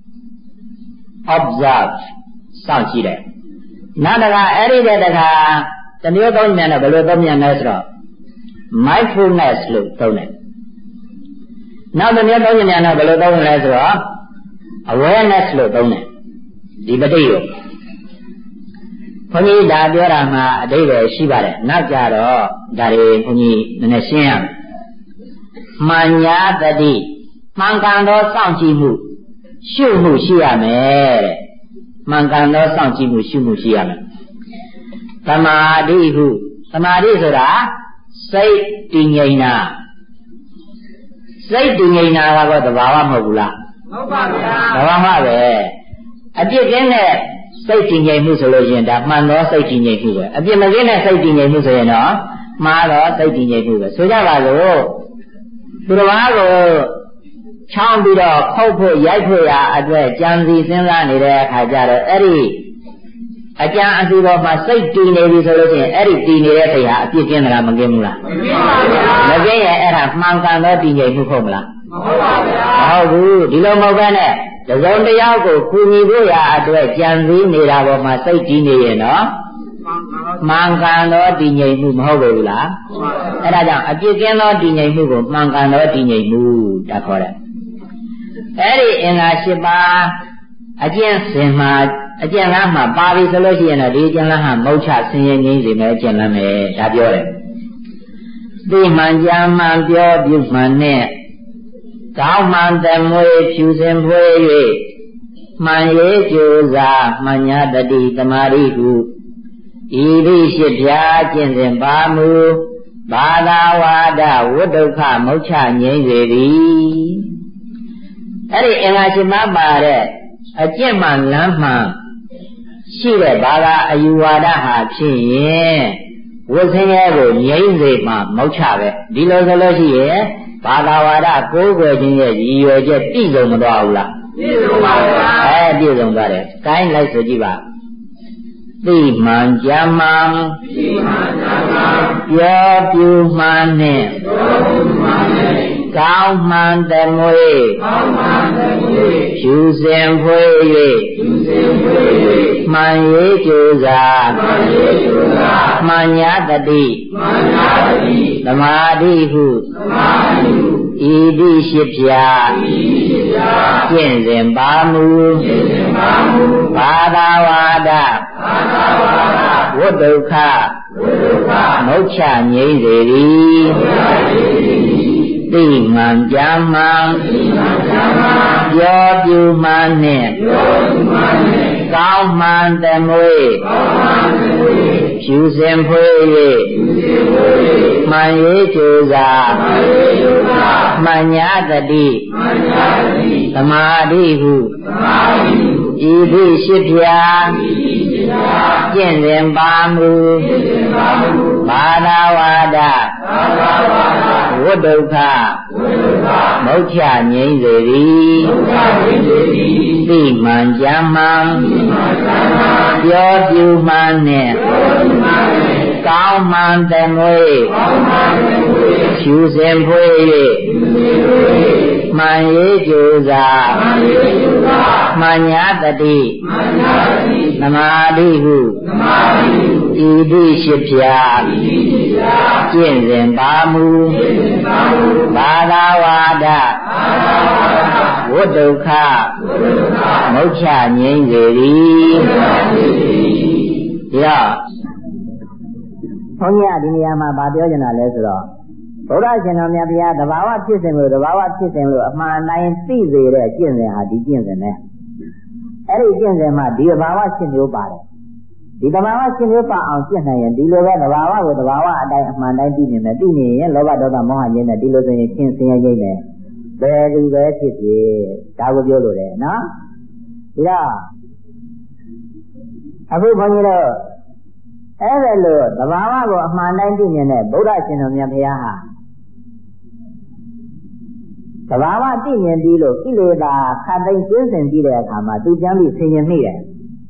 [SPEAKER 1] observe စောင့်ကြည့်တယ်နောက်တခါအဲ့ဒီတဲ့တခါတမျိုးသုံးမြန်တော့ဘယ်လိုသုံးမြန်လဲဆိုတော့ mindfulness လို့သုံးတယ်နောက်တစ်မျိုးသုံးမြန်တော့ဘယ်လိုသုံးလဲဆိုတော့ awareness လို့သုံးတယ်ဒီပဋိကိုဘုန်းကြီးဒါပြောတာမှာအဓိပ္ပာယ်ရှိပါတယ်နောက်ကြတော့ဒါတွေဘုန်းကြီးနည်းနည်းရှင်းရမယ်မှန်ညာတတိမှန်ကန်သောစောင့်ကြည့်မှုရှုမှုရှိရမယ်တဲ့မှန်ကန်သောစောင့်ကြည့်မှုရှုမှုရှိရမယ်သမာဓိဟုသမာဓိဆိုတာစိတ်တည်ငြိမ်တာစိတ်တည်ငြိမ်တာကတော့သဘာဝမဟုတ်ဘူးလားဟုတ်ပါဗျာသဘာဝပဲအပြစ်ကင်းတဲ့စိတ်တည်ငြိမ်မှုဆိုလို့ရှိရင်ဒါမှန်သောစိတ်တည်ငြိမ်မှုပဲအပြစ်မကင်းတဲ့စိတ်တည်ငြိမ်မှုဆိုရင်တော့မှားသောစိတ်တည်ငြိမ်မှုပဲဆိုကြပါစို့သူတော်ဘာကိုချောင်းပြီးတော့ခုတ်ဖို့ရိုက်ဖို့ရာအတွက်ကြံစီစဉ်းစားနေတဲ့အခါကျတော့အဲ့ဒီအကြံအစီပေါ်မှာစိတ်တည်နေပြီဆိုလို့ရှိရင်အဲ့ဒီတည်နေတဲ့စိတ်ဟာအပြစ်ကင်းသလားမကင်းဘူးလားမကင်းပါဗျာမကင်းရင်အဲ့ဒါမှန်ကန်သောတည်ငြိမ်မှုဟုတ်မလားမဟုတ်ပါဗျာမဟုတ်ဘူးဒီလိုမဟုတ်ဘဲနဲ့တစုံတစ်ယောက်ကိုကူညီဖို့ရာအတွက်ကြံစည်နေတာပေါ်မှာစိတ်တည်နေရင်တော့မှန်ကန်သောတည်ငြိမ်မှုမဟုတ်ဘူးလားအဲ့ဒါကြောင့်အပြစ်ကင်းသောတည်ငြိမ်မှုကိုမှန်ကန်သောတည်ငြိမ်မှုဒါခေါ်တယ်အဲ့ဒီအင်္ဂါ၈ပါးအကျင့်စဉ်မှာအကျင့်လမ်းမှာပါပြီဆိုလို့ရှိရင်တော့ဒီအကျင့်လမ်းဟာမုတ်ချဆင်းရဲငြိမ်းစေမယ်အကျင့်လမ်းပဲဒါပြောတယ်သိမှန်ကြမှန်ပြောပြုမှန်နဲ့ကောင်းမှန်သမွေဖြူစင်ဖွေး၍မှန်ရေးကြိုးစားမှန်ညာတတိတမာရိဟုဤသည့်ရှိဖြာကျင့်စဉ်ပါမူဘာသာဝါဒဝိဒုက္ခမုတ်ချငြိမ်းစေသည်အဲ့ဒီအင်္ဂါ၈ပါးပါတဲ့အကျင့်မှလမ်းမှရှိတဲ့ဘာသာအယူဝါဒဟာဖြစ်ရင်ဝဝဆင်းရဲကိုငြိမ့်စေမှမောက္ခပဲဒီလိုဆိုလို့ရှိရင်ဘာသာဝါဒကိုးကွယ်ခြင်းရဲ့ရည်ရွယ်ချက်ပြည့်စုံမသွားဘူးလားပြည့်စုံပါဗျာအဲပြည့်စုံသွားတယ်။ကိုင်းလိုက်ဆိုကြည့်ပါသိမှန်ကြမှန်သိမှန်ကြမှန်ပြောပြူမှန်နဲ့ပြောပြူမှန်နဲ့ကောင်းမှန်တမွေကောင်းမှန်တမွေဖြူစင်ဖွေ၍ဖြူစင်ဖွေ၍မှန်ရေးကြိုးစားမှန်ရေးကြိုးစားမှန်ညာတတိမှန်ညာတတိသမာဓိဟုသမာဓိဟုဤတိရှိဖြာဤတိရှိဖြာကျင့်စဉ်ပါမူကျင့်စဉ်ပါမူဘာသာဝါဒဘာသာဝါဒဝတ္တုခဝတ္တုခမုက္ခငြိမ့်စေသည်မုက္ခငြိမ့်စေသည်သိမှန်ကြမှန်သိမှန်ကြမှန်ပြောပြူမှန်နှင့်ပြောပြူမှန်နှင့်ကောင်းမှန်တမွေကောင်းမှန်တမွေဖြူစင်ဖွေ၍ဖြူစင်ဖွေ၍မှန်ရေးကြိုးစားမှန်ရေးကြိုးစားမှန်ညာတတိမှန်ညာတတိသမာဓိဟုသမာဓိဟုဤသိရှိဖြာဤသိရှိဖြာကျင့်စဉ်ပါမူကျင့်စဉ်ပါမူဘာသာဝါဒဘာသာဝါဒဝတ္တုခဝတ္တုခမုက္ခငြိမ့်စေသည်မုက္ခငြိမ့်စေသည်သိမှန်ကြမှန်သိမှန်ကြမှန်ပြောပြူမှန်နှင့်ပြောပြူမှန်နှင့်ကောင်းမှန်တမွေကောင်းမှန်တမွေဖြူစင်ဖွေ၍ဖြူစင်ဖွေ၍မှန်ရေးကြိုးစားမှန်ရေးကြိုးစားမှန်ညာတတိမှန်ညာတတိသမာဓိဟုသမာဓိဟုဤတိရှိဖြာဤတိရှိဖြာကျင့်စဉ်ပါမူကျင့်စဉ်ပါမူဘာသာဝါဒဘာသာဝါဒဝတ္တုခဝတ္တုခမုက္ခငြိမ့်စေသည်မုက္ခငြိမ့်စေသည်ဒါဘုန်းကြီးကဒီနေရာမှာဗာပြောချင်တာလဲဆိုတော့ဘုရားရှင်တော်မြတ်ဗျာတဘာဝဖြစ်စဉ်လို့တဘာဝဖြစ်စဉ်လို့အမှန်တိုင်းသိစေတဲ့ကျင့်စဉ်ဟာဒီကျင့်စဉ်နဲ့အဲ့ဒီကျင့်စဉ်မှာဒီတဘာဝရှင်းမျိုးပါတယ်ဒီတဘာဝရှင်းမျိုးပါအောင်ကျင့်နိုင်ရင်ဒီလိုပဲတဘာဝကိုတဘာဝအတိုင်းအမှန်တိုင်းသိနေမယ်သိနေရင်လောဘဒေါသမောဟခြင်းနဲ့ဒီလိုဆိုရင်ရှင်းစင်ရရိပ်မယ်ဘယ်သူပဲဖြစ်ဖြစ်ဒါကိုပြောလို့တယ်နော်ဒီတော့အခုဘုန်းကြီးတို့အဲ့ဒါလို့တဘာဝကိုအမှန်တိုင်းသိမြင်တဲ့ဗုဒ္ဓရှင်တော်မြတ်ဘုရားဟာတဘာဝသိမြင်ပြီးလို့ကိလေသာခတ်သိမ်းကျင်းစင်ပြီးတဲ့အခါမှာသူပြန်ပြီးဆင်ញင်မိတယ်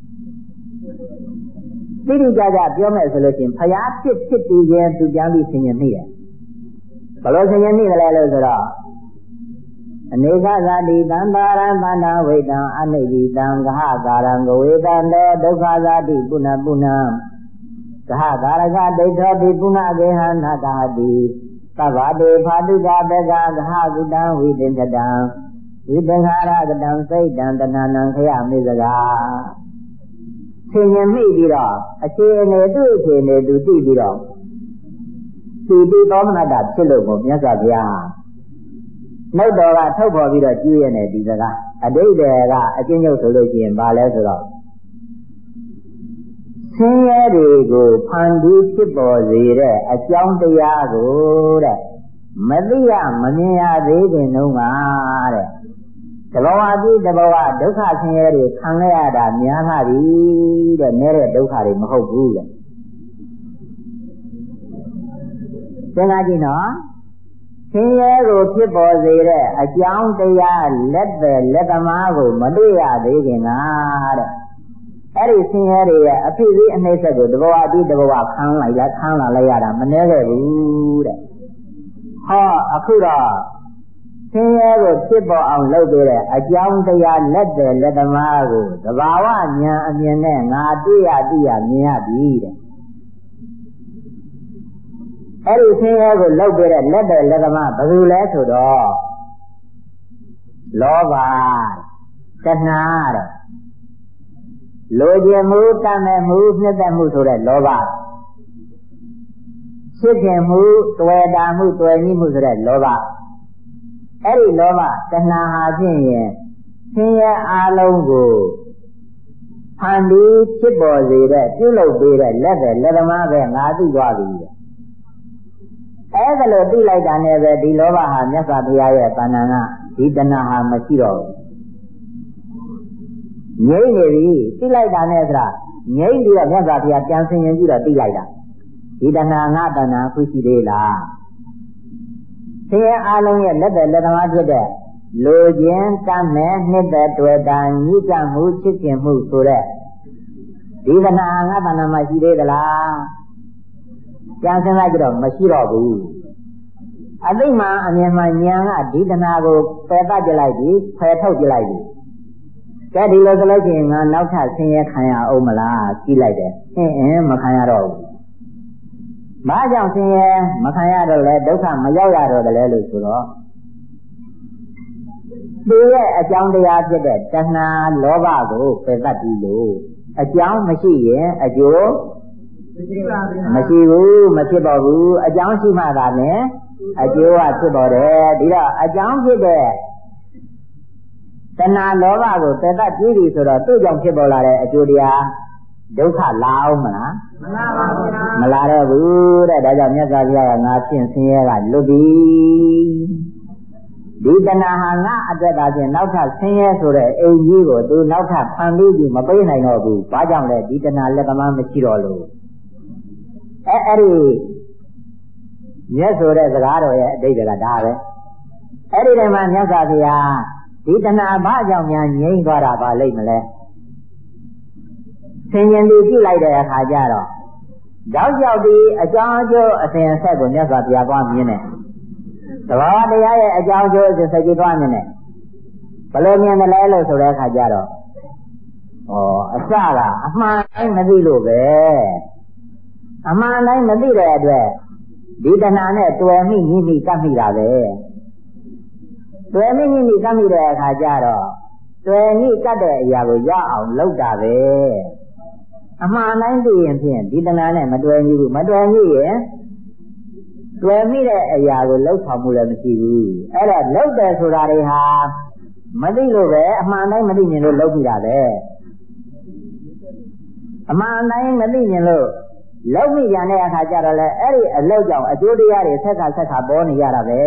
[SPEAKER 1] တိတိကျကျပြောမယ်ဆိုလို့ရှိရင်ဘုရားဖြစ်ဖြစ်ပြီးခြင်းသူပြန်ပြီးဆင်ញင်မိတယ်ဘယ်လိုဆင်ញင်မိကြလဲလို့ဆိုတော့အနေကသာတိတံပါရံသန္တာဝိတံအနိတိတံဂဟကာရံဂဝေတံတေဒုက္ခသာတိပုဏ္ဏပုဏ္ဏဂဟကာရကဒိဋ္ဌောတိပုဏ္ဏကေဟနာတာတိသဗ္ဗတေဖာတုကဘေကဂဟကုတံဝိသင်္ကတံဝိသင်္ခါရကတံစိတ်တံတဏနံခယမေစကားဆင်ញင်မိပြီးတော့အခြေအနေသူ့အခြေအနေသူသိပြီးတော့ဒီတိသောမနတဖြစ်လို့ကိုမြတ်စွာဘုရားနှုတ်တော်ကထုတ်ပေါ်ပြီးတော့ကြည့်ရတဲ့ဒီစကားအတိတ်ကအကျဉ်းချုပ်ဆိုလို့ရှိရင်ဘာလဲဆိုတော့ဆင်းရဲတွေကိုဖန်တီးဖြစ်ပေါ်စေတဲ့အကြောင်းတရားကိုတဲ့မသိရမမြင်ရသေးခင်တုန်းကတဲ့တဘဝတိတဘဝဒုက္ခဆင်းရဲတွေခံရတာများလာပြီတဲ့နည်းတဲ့ဒုက္ခတွေမဟုတ်ဘူးတဲ့သင်္ကားကြည့်နော်ဆင်းရဲကိုဖြစ်ပေါ်စေတဲ့အကြောင်းတရားလက်သက်လက်သမားကိုမတွေ့ရသေးခင်ကတဲ့အဲ့ဒီဆင်းရဲတွေရဲ့အဖြစ်ကြီးအနှိမ့်ဆက်ကိုတဘဝတိတဘဝခံလိုက်လားခံလာလိုက်ရတာမနှဲခဲ့ဘူးတဲ့ဟောအခုတော့ဆင်းရဲကိုဖြစ်ပေါ်အောင်လုပ်ပေးတဲ့အကြောင်းတရားလက်သက်လက်သမားကိုတဘာဝဉာဏ်အမြင်နဲ့ငါတွေ့ရသိရမြင်ရပြီတဲ့အဲ့ဒီဆင်းရဲကိုလုပ်ပေးတဲ့လက်သက်လက်သမားဘယ်သူလဲဆိုတော့လောဘတဏှာတဲ့လိုချင်မှုတတ်မဲ့မှုနှစ်သက်မှုဆိုတဲ့လောဘဖြစ်ခင်မှုတွေ့တာမှုတွေ့မိမှုဆိုတဲ့လောဘအဲ့ဒီလောဘတဏှာဟာဖြင့်ရင်ဆင်းရဲအလုံးကိုဖန်တီးဖြစ်ပေါ်စေတဲ့ပြုလုပ်ပေးတဲ့လက်သက်လက်သမားပဲငါသိသွားပြီတဲ့အဲ့ဒါလို့သိလိုက်တာနဲ့ပဲဒီလောဘဟာမြတ်စွာဘုရားရဲ့တဏ္ဍာကဒီတဏှာဟာမရှိတော့ဘူးငြိမ့်နေပြီသိလိုက်တာနဲ့ဆိုတာငြိမ့်ပြီးတော့မြတ်စွာဘုရားပြန်ဆင်ရင်ပြီးတော့သိလိုက်တာဒီတဏှာငါတဏှာခုရှိသေးလားဆင်းရဲအလုံးရဲ့လက်သက်လက်သမားဖြစ်တဲ့လိုခြင်းတတ်မဲ့နှစ်သက်တွေ့တာညှိကပ်မှုချစ်ခင်မှုဆိုတဲ့ဒီတဏှာငါတဏှာမှရှိသေးသလားကြံစင်လိုက်ကြတော့မရှိတော့ဘူးအသိမှအမြင်မှဉာဏ်ကဒီတဏှာကိုပယ်တတ်ကြလိုက်ပြီဖယ်ထုတ်ကြလိုက်ပြီကဲဒီလိုဆိုလို့ရှိရင်ငါနောက်ထပ်ဆင်းရဲခံရအောင်မလားကြည့်လိုက်တယ်အင်းအင်းမခံရတော့ဘူးဘာကြောင့်ဆင်းရဲမခံရတော့လဲဒုက္ခမရောက်ရတော့တယ်လို့ဆိုတော့ဒီရဲ့အကြောင်းတရားဖြစ်တဲ့တဏှာလောဘကိုပယ်တတ်ပြီလို့အကြောင်းမရှိရင်အကျိုးမရှိဘူးမဖြစ်ပါဘူးအကြောင်းရှိမှသာလေအကျိုးကဖြစ်ပေါ်တယ်ဒီတော့အကြောင်းဖြစ်တဲ့တဏှာလောဘကိုပယ်တတ်ပြီဆိုတော့သူ့ကြောင့်ဖြစ်ပေါ်လာတဲ့အကျိုးတရားဒုက္ခလာအောင်မလားမလာပါဘူးမလာတော့ဘူးတဲ့ဒါကြောင့်မြတ်စွာဘုရားကငါဖြင့်ဆင်းရဲကလွတ်ပြီဒီတဏှာဟာငါအတွက်သာဖြင့်နောက်ထပ်ဆင်းရဲဆိုတဲ့အိမ်ကြီးကိုသူနောက်ထပ်ဖန်ပြီးပြီးမပေးနိုင်တော့ဘူးဘာကြောင့်လဲဒီတဏှာလက်သမားမရှိတော့လို့အဲအဲ့ဒီမြတ်ဆိုတဲ့စကားတော်ရဲ့အတိတ်ကဒါပဲအဲ့ဒီတည်းမှာမြတ်စွာဘုရားဒီတဏှာဘာကြောင့်များငြိမ့်သွားတာပါလိမ့်မလဲဆင်ញင်ပြီးပြုလိုက်တဲ့အခါကျတော့တောက်လျှောက်ဒီအကြောင်းအကျိုးအစဉ်အဆက်ကိုမြတ်စွာဘုရားပွားမြင်တယ်သဘာဝတရားရဲ့အကြောင်းအကျိုးအစဉ်ဆက်ကြည့်သွားမြင်တယ်ဘယ်လိုမြင်တယ်လဲလို့ဆိုတဲ့အခါကျတော့ဩအစကအမှန်တိုင်းမသိလို့ပဲအမှန်တိုင်းမသိတဲ့အတွက်ဒီတဏှာနဲ့တွယ်မိညှိမိကပ်မိတာပဲတွယ်မိညှိမိကပ်မိတဲ့အခါကျတော့တွယ်မိကပ်တဲ့အရာကိုရအောင်လုပ်တာပဲအမှန်တိုင်းသိရင်ဖြင့်ဒီတဏှာနဲ့မတွယ်မိဘူးမတွယ်မိရင်တွယ်မိတဲ့အရာကိုလှုပ်ဆောင်မှုလည်းမရှိဘူးအဲ့ဒါလှုပ်တယ်ဆိုတာတွေဟာမသိလို့ပဲအမှန်တိုင်းမသိမြင်လို့လှုပ်မိတာပဲအမှန်တိုင်းမသိမြင်လို့လှုပ်မိကြတဲ့အခါကျတော့လေအဲ့ဒီအလှုပ်ကြောင့်အကျိုးတရားတွေဆက်ခါဆက်ခါပေါ်နေရတာပဲ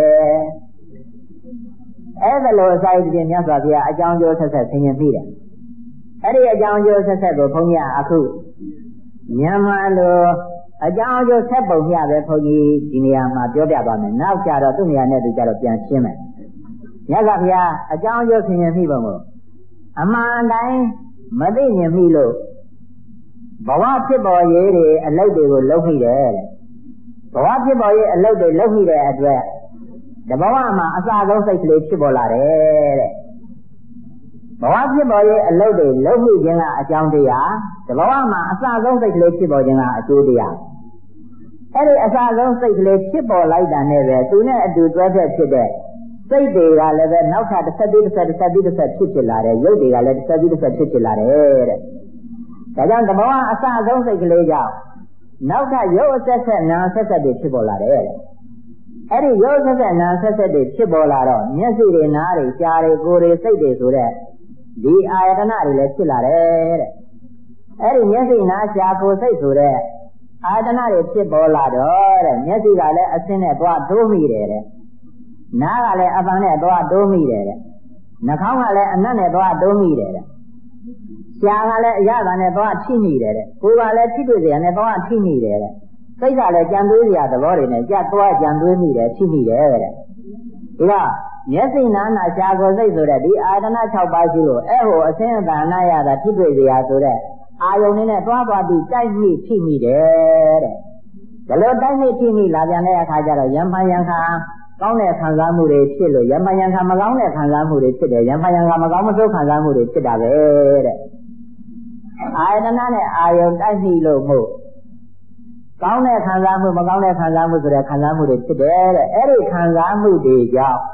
[SPEAKER 1] အဲ့ဒါလိုအစာရည်ပြင်မြတ်စွာဘုရားအကြောင်းကျိုးဆက်ဆက်ဆင်ញင်ပြီးတယ်အဲ့ဒီအကြောင်းကျိုးဆက်ဆက်ကိုဘုန်းကြီးအခုမြန်မာလိုအကြောင်းကျိုးဆက်ပုံပြပဲဘုန်းကြီးဒီနေရာမှာပြောပြပါမယ်နောက်ကြတော့သူ့နေရာနဲ့သူကြတော့ပြန်ရှင်းမယ်မြတ်စွာဘုရားအကြောင်းကျိုးဆင်ញင်ပြီးပုံကိုအမှန်တိုင်းမသိမြင်မိလို့ဘဝဖြစ်ပေါ်ရေးတွေအလုပ်တွေကိုလုပ်မိတယ်တဲ့ဘဝဖြစ်ပေါ်ရေးအလုပ်တွေလုပ်မိတဲ့အတွက်တဘဝမှာအစဆုံးစိတ်ကလေးဖြစ်ပေါ်လာတယ်တဲ့ဘဝဖြစ်ပေါ်ရေးအလုပ်တွေလုပ်မိခြင်းကအကြောင်းတရားတဘဝမှာအစဆုံးစိတ်ကလေးဖြစ်ပေါ်ခြင်းကအကျိုးတရားအဲ့ဒီအစဆုံးစိတ်ကလေးဖြစ်ပေါ်လိုက်တာနဲ့ပဲသူနဲ့အတူတွဲဖက်ဖြစ်တဲ့စိတ်တွေကလည်းပဲနောက်ထပ်တစ်ဆက်ပြီးတစ်ဆက်တစ်ဆက်ပြီးတစ်ဆက်ဖြစ်ဖြစ်လာတယ်ရုပ်တွေကလည်းတစ်ဆက်ပြီးတစ်ဆက်ဖြစ်ဖြစ်လာတယ်တဲ့ဒါကြောင့်တဘဝအစဆုံးစိတ်ကလေးကြောင့်နောက်ထပ်ရုပ်အဆက်ဆက်နာဆက်ဆက်တွေဖြစ်ပေါ်လာတယ်တဲ့အဲ့ဒီရုပ်ဆက်ဆက်နာဆက်ဆက်တွေဖြစ်ပေါ်လာတော့မျက်စိတွေနားတွေကြားတွေကိုယ်တွေစိတ်တွေဆိုတဲ့ဒီအာယတနာတွေလည်းဖြစ်လာတယ်တဲ့အဲ့ဒီမျက်စိနားကြားကိုယ်စိတ်ဆိုတဲ့အာယတနာတွေဖြစ်ပေါ်လာတော့တဲ့မျက်စိကလည်းအဆင်းနဲ့သွားတိုးမိတယ်တဲ့နားကလည်းအပန်းနဲ့သွားတိုးမိတယ်တဲ့နှာခေါင်းကလည်းအနတ်နဲ့သွားတိုးမိတယ်တဲ့ရှားကလည်းအရသာနဲ့သွားထိမိတယ်တဲ့ကိုယ်ကလည်းထိတွေ့စရာနဲ့သွားထိမိတယ်တဲ့စိတ်ကလည်းကြံသွေးစရာသဘောတွေနဲ့ကြသွားကြံသွေးမိတယ်ထိမိတယ်တဲ့ဒီကမျက်စိနာနာရှားကိုယ်စိတ်ဆိုတဲ့ဒီအာယတနာ၆ပါးရှိလို့အဲ့ဟိုအစင်းအသာနာရတာထိတွေ့စရာဆိုတဲ့အာယုန်နဲ့သွားသွားပြီးတိုက်မိထိမိတယ်တဲ့ဒါလိုတိုက်မိထိမိလာပြန်တဲ့အခါကျတော့ယံဖန်ယံခါကောင်းတဲ့ခံစားမှုတွေဖြစ်လို့ယံဖန်ယံခါမကောင်းတဲ့ခံစားမှုတွေဖြစ်တယ်ယံဖန်ယံခါမကောင်းမဆိုးခံစားမှုတွေဖြစ်တာပဲတဲ့အာယတနာနဲ့အာယုန်တိုက်မိလို့မို့ကောင်းတဲ့ခံစားမှုမကောင်းတဲ့ခံစားမှုဆိုတဲ့ခံစားမှုတွေဖြစ်တယ်တဲ့အဲ့ဒီခံစားမှုတွေကြောင့်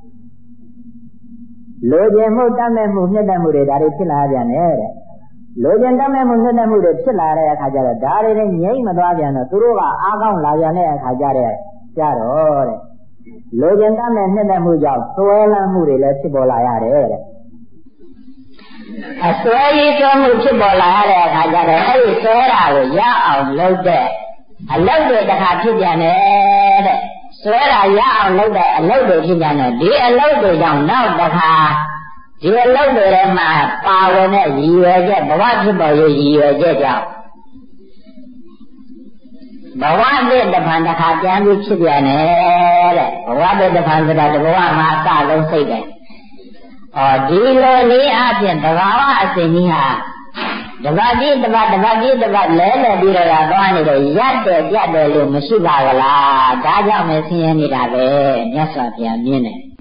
[SPEAKER 1] လိုချင်မှုတတ်မဲ့မှုနှစ်သက်မှုတွေဒါတွေဖြစ်လာပြန်တယ်တဲ့လိုချင်တတ်မဲ့မှုနှစ်သက်မှုတွေဖြစ်လာတဲ့အခါကျတော့ဒါတွေလည်းငြိမ့်မသွားပြန်တော့သူတို့ကအားကောင်းလာပြန်တဲ့အခါကျတဲ့ကြတော့တဲ့လိုချင်တတ်မဲ့နှစ်သက်မှုကြောင့်သွဲလန်းမှုတွေလည်းဖြစ်ပေါ်လာရတယ်တဲ့အစွဲရည်သွဲမှုဖြစ်ပေါ်လာရတဲ့အခါကျတော့အဲ့ဒီသွဲတာကိုရအောင်လုပ်တဲ့အလုပ်တွေတစ်ခါဖြစ်ပြန်တယ်တဲ့စွဲတာရအောင်လုပ်တဲ့အလုပ်တွေဖြစ်ပြန်တယ်ဒီအလုပ်တွေကြောင့်နောက်တစ်ခါဒီအလုပ်တွေထဲမှာပါဝင်တဲ့ရည်ရွယ်ချက်ဘဝဖြစ်ပေါ်ရေးရည်ရွယ်ချက်ကြောင့်ဘဝတည်းတစ်ဖန်တစ်ခါပြန်ပြီးဖြစ်ပြန်တယ်တဲ့ဘဝတည်းတစ်ဖန်ဆိုတာဒီဘဝမှာအကလုံးစိတ်တယ်အော်ဒီလိုလေးအပြင်သဘာဝအစဉ်ကြီးဟာတပတ်ကြီးတပတ်တပတ်ကြီးတပတ်လဲလဲပြီးတော့သွားနေတယ်ရက်တယ်ပြတ်တယ်လို့မရှိပါကလားဒါကြောင့်မဆင်းရဲနေတာပဲမြတ်စွာဘုရားမြင်တယ်